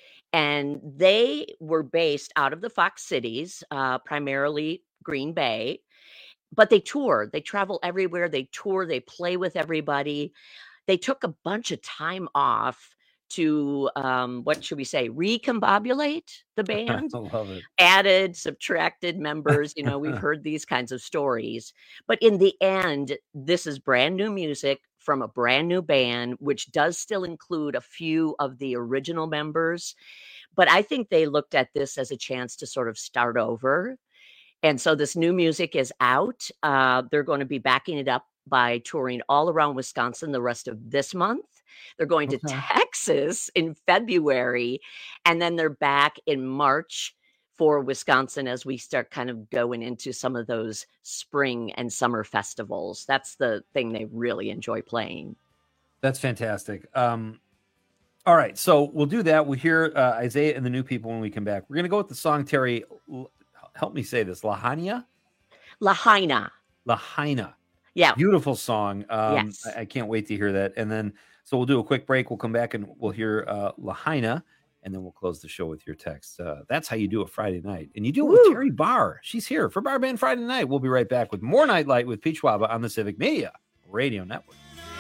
And they were based out of the Fox Cities, uh, primarily Green Bay, but they tour. They travel everywhere. They tour. They play with everybody. They took a bunch of time off to, um, what should we say, recombobulate the band. I love it. Added, subtracted members. You know, we've heard these kinds of stories. But in the end, this is brand new music from a brand new band, which does still include a few of the original members. But I think they looked at this as a chance to sort of start over. And so this new music is out. Uh, they're going to be backing it up by touring all around Wisconsin the rest of this month. They're going to Okay. Texas in February, and then they're back in March for Wisconsin as we start kind of going into some of those spring and summer festivals. That's the thing they really enjoy playing. That's fantastic. Um, all right, so we'll do that. We'll hear uh, Isaiah and the New People when we come back. We're going to go with the song, Terry. L- help me say this. Lahaina? Lahaina. Lahaina. Yeah. Beautiful song. Um, Yes. I, I can't wait to hear that. And then, so we'll do a quick break. We'll come back and we'll hear uh, Lahaina, and then we'll close the show with your text. Uh, that's how you do a Friday night. And you do it with Terry Barr. She's here for Bar Band Friday night. We'll be right back with more Nightlight with Pete Schwab on the Civic Media Radio Network.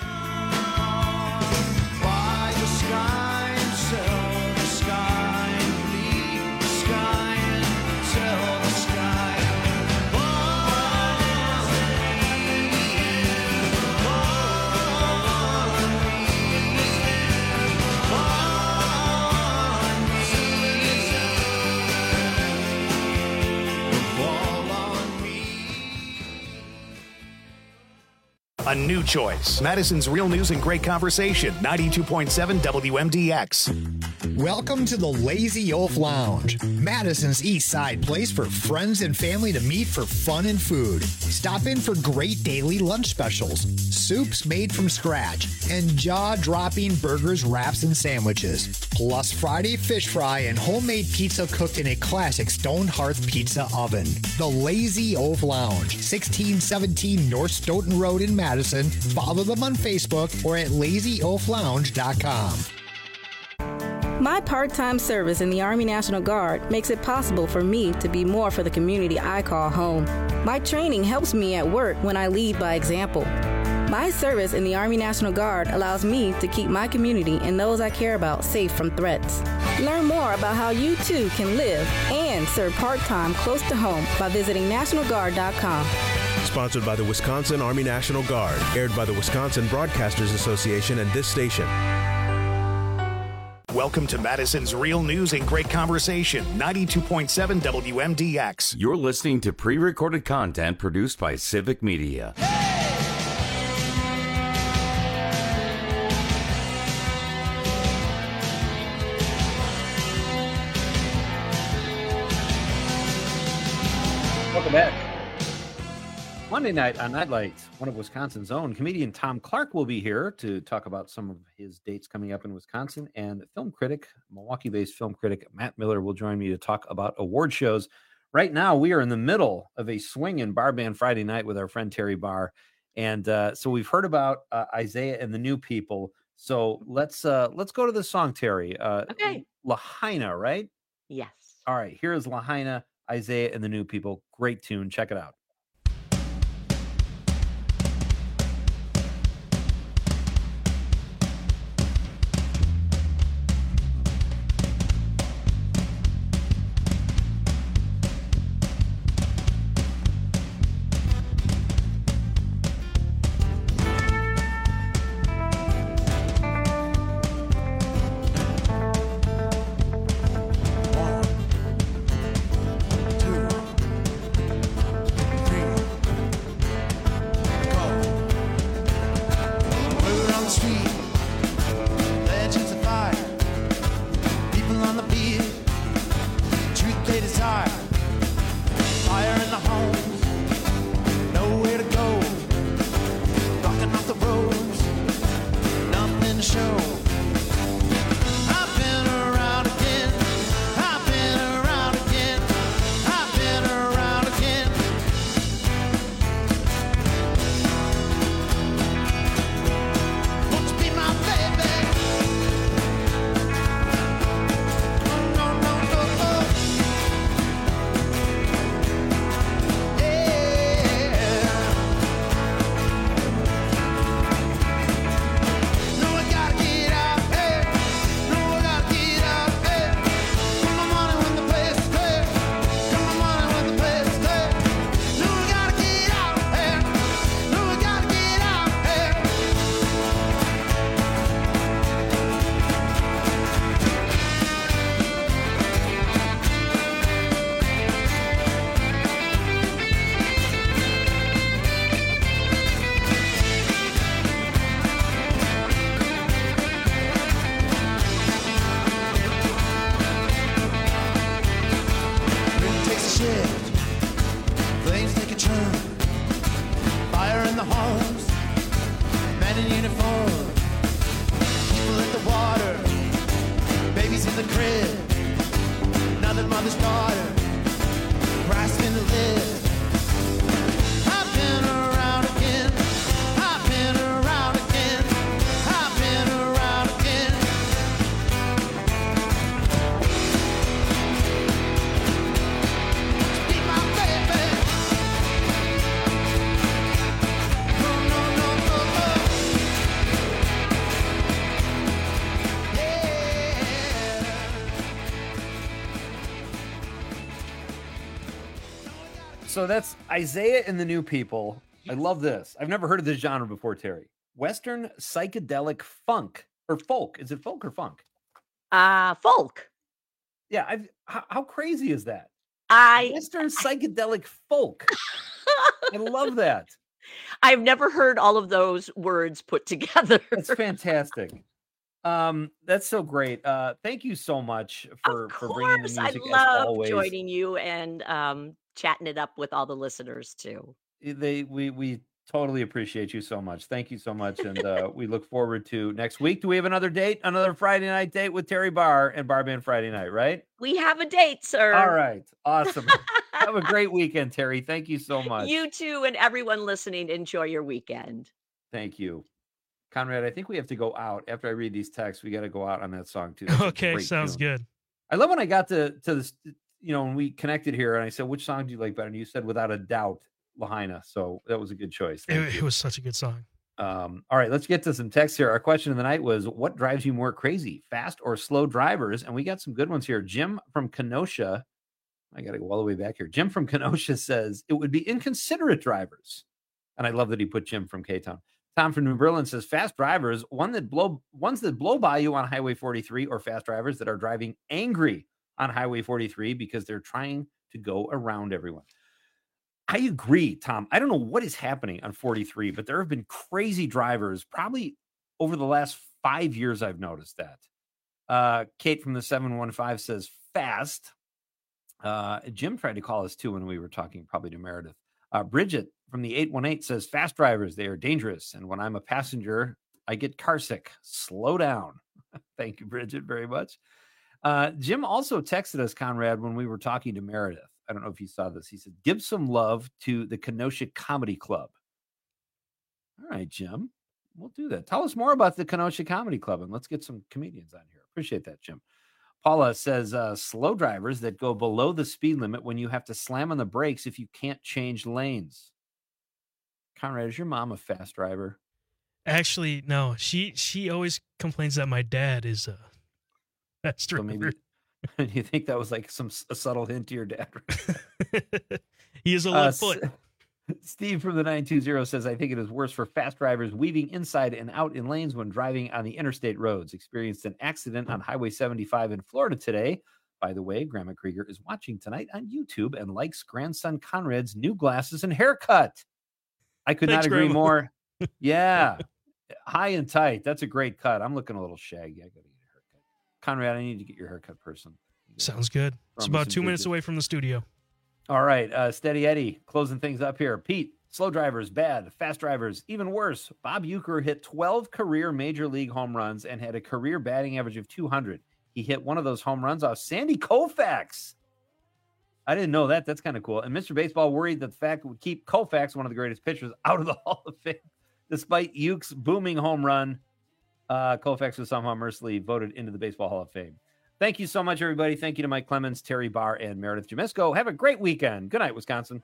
Buy the sky and sell the sky, bleed the sky and sell the sky. A new choice. Madison's Real News and Great Conversation. ninety-two point seven W M D X. Welcome to the Lazy Oaf Lounge, Madison's East Side place for friends and family to meet for fun and food. Stop in for great daily lunch specials, soups made from scratch, and jaw-dropping burgers, wraps, and sandwiches. Plus Friday fish fry and homemade pizza cooked in a classic stone hearth pizza oven. The Lazy Oaf Lounge, sixteen seventeen North Stoughton Road in Madison. Follow them on Facebook or at lazy oaf lounge dot com. My part-time service in the Army National Guard makes it possible for me to be more for the community I call home. My training helps me at work when I lead by example. My service in the Army National Guard allows me to keep my community and those I care about safe from threats. Learn more about how you too can live and serve part-time close to home by visiting national guard dot com. Sponsored by the Wisconsin Army National Guard. Aired by the Wisconsin Broadcasters Association and this station. Welcome to Madison's Real News and Great Conversation, ninety-two point seven W M D X. You're listening to pre-recorded content produced by Civic Media. Welcome back. Monday night on Nightlight, one of Wisconsin's own, comedian Tom Clark will be here to talk about some of his dates coming up in Wisconsin, and film critic, Milwaukee-based film critic Matt Miller will join me to talk about award shows. Right now, we are in the middle of a swinging bar band Friday night with our friend Terry Barr, and uh, so we've heard about uh, Isaiah and the New People. So let's uh, let's go to the song, Terry. Uh, okay, Lahaina, right? Yes. All right, here is Lahaina, Isaiah and the New People. Great tune. Check it out. So that's Isaiah and the New People. Yes. I love this. I've never heard of this genre before, Terry. Western psychedelic funk or folk. Is it folk or funk? Uh, folk. Yeah. I've, how, how crazy is that? I Western psychedelic folk. I love that. I've never heard all of those words put together. It's fantastic. Um, that's so great. Uh, thank you so much for, of for course, bringing the music. I love as always. joining you and um, chatting it up with all the listeners too. They we we totally appreciate you so much. Thank you so much, and uh, we look forward to next week. Do we have another date? Another Friday night date with Terry Barr and Bar Band Friday night, right? We have a date, sir. All right, awesome. Have a great weekend, Terry. Thank you so much. You too, and everyone listening. Enjoy your weekend. Thank you. Conrad, I think we have to go out after I read these texts. We got to go out on that song too. That's okay, sounds tune. good. I love when I got to to this, you know, when we connected here, and I said, "Which song do you like better?" And you said, "Without a doubt, Lahaina." So that was a good choice. It, it was such a good song. Um, all right, let's get to some texts here. Our question of the night was, "What drives you more crazy, fast or slow drivers?" And we got some good ones here. Jim from Kenosha. I got to go all the way back here. Jim from Kenosha says it would be inconsiderate drivers. And I love that he put Jim from K-Town. Tom from New Berlin says fast drivers, one that blow ones that blow by you on Highway forty-three, or fast drivers that are driving angry on Highway forty-three because they're trying to go around everyone. I agree, Tom. I don't know what is happening on forty-three, but there have been crazy drivers probably over the last five years. I've noticed that. Uh, Kate from the seven one five says fast. Uh, Jim tried to call us too when we were talking, probably to Meredith. Uh, Bridget from the eight one eight says fast drivers, they are dangerous. And when I'm a passenger, I get carsick. Slow down. Thank you, Bridget, very much. Uh, Jim also texted us, Conrad, when we were talking to Meredith. I don't know if you saw this. He said, give some love to the Kenosha Comedy Club. All right, Jim, we'll do that. Tell us more about the Kenosha Comedy Club, and let's get some comedians on here. Appreciate that, Jim. Paula says, uh, slow drivers that go below the speed limit when you have to slam on the brakes if you can't change lanes. Conrad, is your mom a fast driver? Actually, no. She she always complains that my dad is a fast driver. So maybe you think that was like some a subtle hint to your dad? He is a lead uh, foot. Steve from the nine two zero says, I think it is worse for fast drivers weaving inside and out in lanes when driving on the interstate roads. Experienced an accident on Highway seventy-five in Florida today. By the way, Grandma Krieger is watching tonight on YouTube and likes grandson Conrad's new glasses and haircut. I could Thanks, not agree Grandma. more. Yeah. High and tight. That's a great cut. I'm looking a little shaggy. I got to get a haircut. Conrad, I need to get your haircut person. Sounds good. It's about two minutes away from the studio. All right. Uh, Steady Eddie, closing things up here. Pete, slow drivers, bad. Fast drivers, even worse. Bob Uecker hit twelve career major league home runs and had a career batting average of two hundred. He hit one of those home runs off Sandy Koufax. I didn't know that. That's kind of cool. And Mister Baseball worried that the fact would keep Koufax, one of the greatest pitchers, out of the Hall of Fame. Despite Uke's booming home run, uh, Koufax was somehow mercifully voted into the Baseball Hall of Fame. Thank you so much, everybody. Thank you to Mike Clemens, Terry Barr, and Meredith Jamesko. Have a great weekend. Good night, Wisconsin.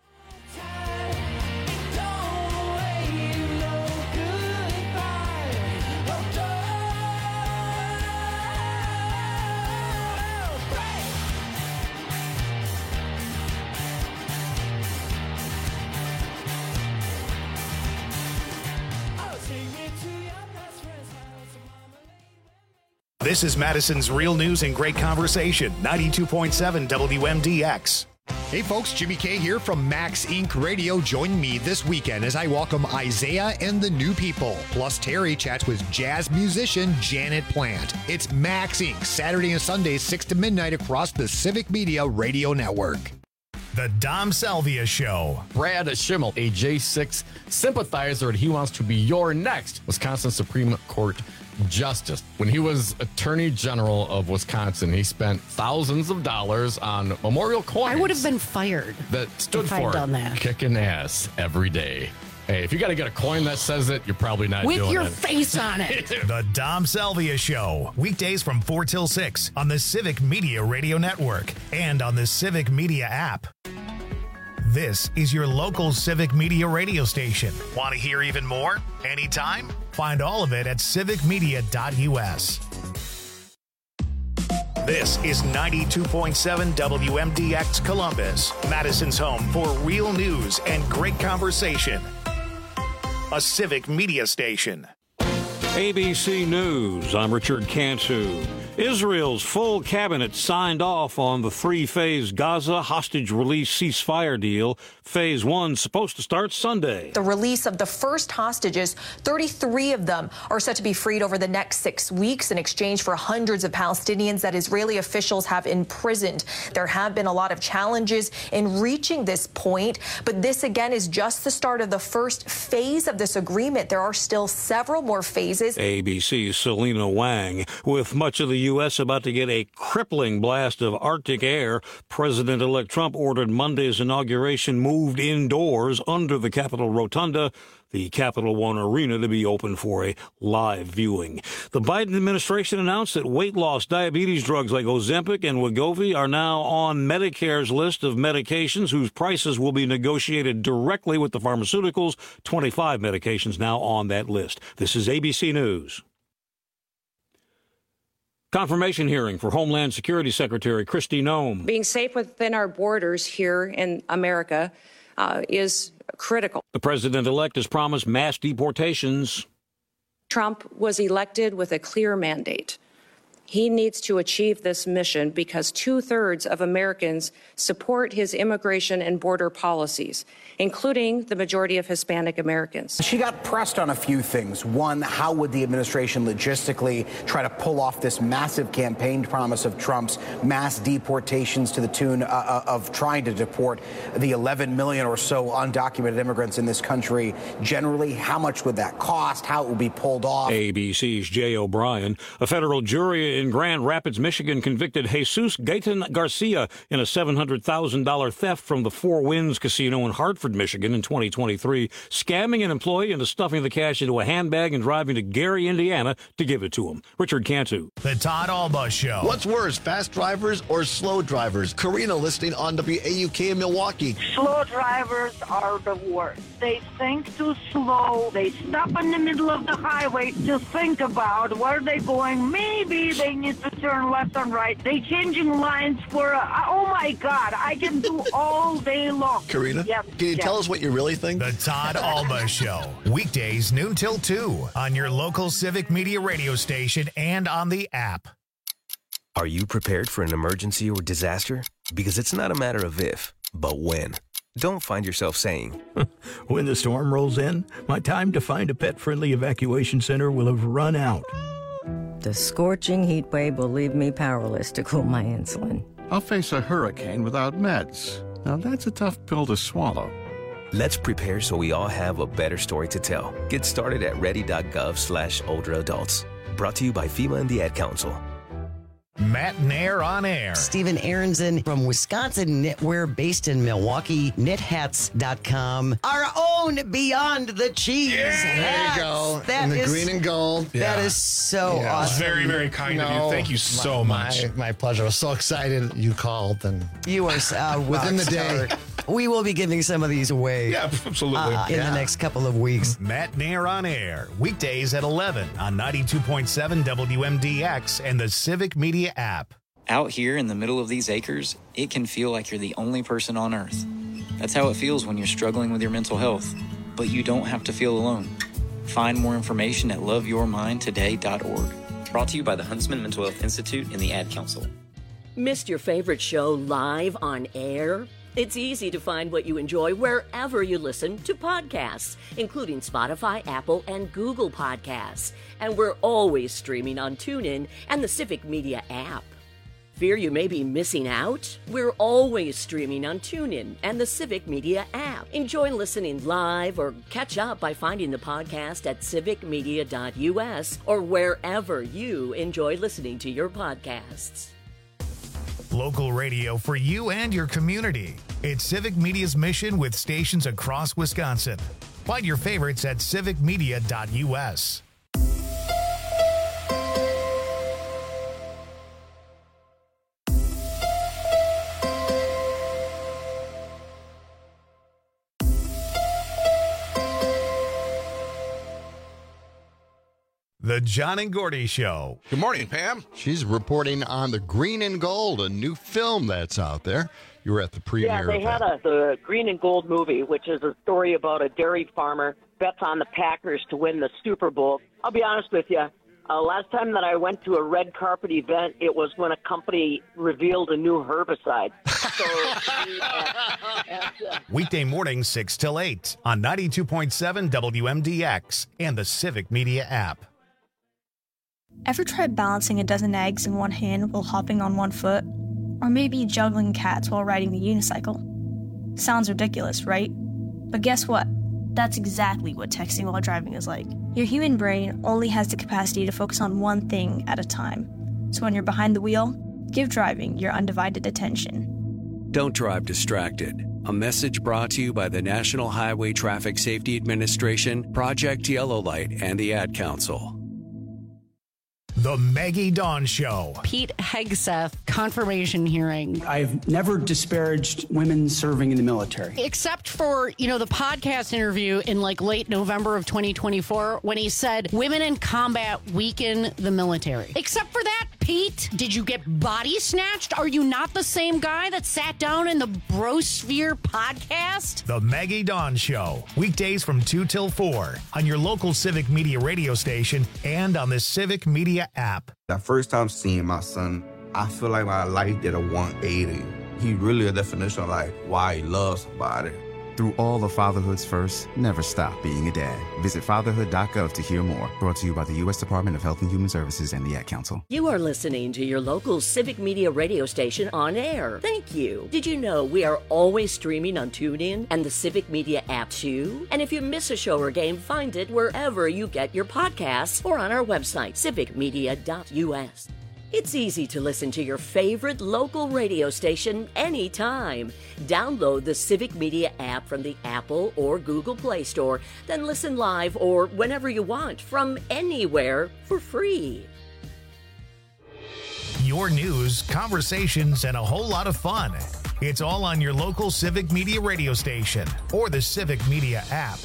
This is Madison's Real News and Great Conversation, ninety-two point seven W M D X. Hey folks, Jimmy K here from Max Incorporated. Radio. Join me this weekend as I welcome Isaiah and the New People. Plus Terry chats with jazz musician Janet Plant. It's Max Incorporated. Saturday and Sunday, six to midnight across the Civic Media Radio Network. The Dom Salvia Show. Brad Schimmel, a J six sympathizer, and he wants to be your next Wisconsin Supreme Court Justice. When he was Attorney General of Wisconsin, he spent thousands of dollars on memorial coins. I would have been fired that stood if for I'd done that. Kicking ass every day. Hey, if you got to get a coin that says it, you're probably not With doing your it. face on it. The Dom Salvia Show. Weekdays from four till six on the Civic Media Radio Network and on the Civic Media app. This is your local Civic Media radio station. Want to hear even more? Anytime? Find all of it at civic media dot u s. This is ninety-two point seven W M D X Columbus, Madison's home for real news and great conversation. A Civic Media station. A B C News, I'm Richard Cantu. Israel's full cabinet signed off on the three-phase Gaza hostage release ceasefire deal. Phase one supposed to start Sunday. The release of the first hostages, thirty-three of them are set to be freed over the next six weeks in exchange for hundreds of Palestinians that Israeli officials have imprisoned. There have been a lot of challenges in reaching this point, but this again is just the start of the first phase of this agreement. There are still several more phases. A B C's Selena Wang. With much of the U S about to get a crippling blast of Arctic air, President-elect Trump ordered Monday's inauguration moved indoors under the Capitol Rotunda, the Capital One Arena, to be open for a live viewing. The Biden administration announced that weight loss diabetes drugs like Ozempic and Wegovy are now on Medicare's list of medications whose prices will be negotiated directly with the pharmaceuticals. twenty-five medications now on that list. This is A B C News. Confirmation hearing for Homeland Security Secretary Kristi Noem. Being safe within our borders here in America uh, is critical. The president-elect has promised mass deportations. Trump was elected with a clear mandate. He needs to achieve this mission because two-thirds of Americans support his immigration and border policies, including the majority of Hispanic Americans. She got pressed on a few things. One, how would the administration logistically try to pull off this massive campaign promise of Trump's mass deportations to the tune uh, of trying to deport the eleven million or so undocumented immigrants in this country? Generally, how much would that cost? How it would be pulled off? A B C's Jay O'Brien. A federal jury in Grand Rapids, Michigan, convicted Jesus Gayton Garcia in a seven hundred thousand dollars theft from the Four Winds Casino in Hartford, Michigan in twenty twenty-three, scamming an employee into stuffing the cash into a handbag and driving to Gary, Indiana to give it to him. Richard Cantu. The Todd Alba Show. What's worse, fast drivers or slow drivers? Karina listening on W A U K in Milwaukee. Slow drivers are the worst. They think too slow. They stop in the middle of the highway to think about where they're going. Maybe they need to turn left and right. They changing lines for, a, oh my God, I can do all day long. Karina, yep, can you yep. tell us what you really think? The Todd Alba Show. Weekdays noon till two on your local Civic Media radio station and on the app. Are you prepared for an emergency or disaster? Because it's not a matter of if, but when. Don't find yourself saying, when the storm rolls in, my time to find a pet-friendly evacuation center will have run out. The scorching heat wave will leave me powerless to cool my insulin. I'll face a hurricane without meds. Now that's a tough pill to swallow. Let's prepare so we all have a better story to tell. Get started at ready.gov slash older adults. Brought to you by FEMA and the Ad Council. Matt Nair on air. Stephen Aronson from Wisconsin Knitwear, based in Milwaukee, knit hats dot com. Our own Beyond the Cheese yeah, hats. There you go. That in the is, green and gold. That yeah. is so yeah, awesome. Very, very kind no, of you. Thank you so my, much. My, my pleasure. I was so excited you called. And you are uh, within the day. We will be giving some of these away. Yeah, absolutely. Uh, in yeah. the next couple of weeks. Matt Nair on air. Weekdays at eleven on ninety-two point seven W M D X and the Civic Media app. Out here in the middle of these acres, it can feel like you're the only person on earth. That's how it feels when you're struggling with your mental health. But you don't have to feel alone. Find more information at love your mind today dot org. Brought to you by the Huntsman Mental Health Institute and the Ad Council. Missed your favorite show live on air? It's easy to find what you enjoy wherever you listen to podcasts, including Spotify, Apple, and Google Podcasts. And we're always streaming on TuneIn and the Civic Media app. Fear you may be missing out? We're always streaming on TuneIn and the Civic Media app. Enjoy listening live or catch up by finding the podcast at civic media dot U S or wherever you enjoy listening to your podcasts. Local radio for you and your community. It's Civic Media's mission with stations across Wisconsin. Find your favorites at civic media dot U S. The John and Gordy Show. Good morning, Pam. She's reporting on the Green and Gold, a new film that's out there. You were at the premiere. Yeah, they of had that. a, the Green and Gold movie, which is a story about a dairy farmer bets on the Packers to win the Super Bowl. I'll be honest with you. Uh, last time that I went to a red carpet event, it was when a company revealed a new herbicide. So, uh, uh, Weekday morning, six till eight on ninety-two point seven W M D X and the Civic Media app. Ever tried balancing a dozen eggs in one hand while hopping on one foot? Or maybe juggling cats while riding the unicycle? Sounds ridiculous, right? But guess what? That's exactly what texting while driving is like. Your human brain only has the capacity to focus on one thing at a time. So when you're behind the wheel, give driving your undivided attention. Don't drive distracted. A message brought to you by the National Highway Traffic Safety Administration, Project Yellow Light, and the Ad Council. The Maggie Dawn Show. Pete Hegseth confirmation hearing. I've never disparaged women serving in the military. Except for, you know, the podcast interview in like late November of twenty twenty-four when he said women in combat weaken the military. Except for that, Pete, did you get body snatched? Are you not the same guy that sat down in the Brosphere podcast? The Maggie Dawn Show, weekdays from two till four on your local Civic Media radio station and on the Civic Media app. The first time seeing my son, I feel like my life did a one eighty. He really a definition of like why he loves somebody. Through all of fatherhood's first, never stop being a dad. Visit fatherhood dot gov to hear more. Brought to you by the U S Department of Health and Human Services and the Ad Council. You are listening to your local Civic Media radio station on air. Thank you. Did you know we are always streaming on TuneIn and the Civic Media app too? And if you miss a show or game, find it wherever you get your podcasts or on our website, civic media dot U S. It's easy to listen to your favorite local radio station anytime. Download the Civic Media app from the Apple or Google Play Store, then listen live or whenever you want from anywhere for free. Your news, conversations, and a whole lot of fun. It's all on your local Civic Media radio station or the Civic Media app.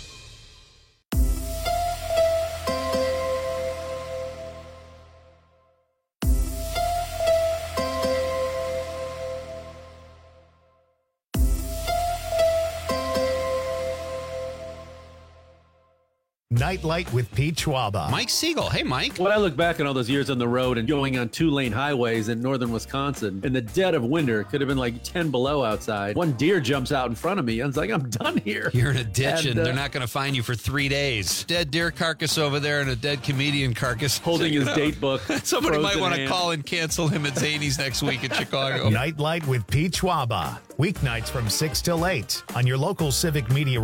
Nightlight with Pete Schwaba. Mike Siegel. Hey, Mike. When I look back on all those years on the road and going on two-lane highways in northern Wisconsin, in the dead of winter, it could have been like ten below outside. One deer jumps out in front of me. I was like, I'm done here. You're in a ditch, and, and uh, they're not going to find you for three days. Dead deer carcass over there and a dead comedian carcass. Holding his date book. Somebody might want to hand. call and cancel him at Zany's next week in Chicago. Nightlight with Pete Schwaba. Weeknights from six till eight on your local Civic Media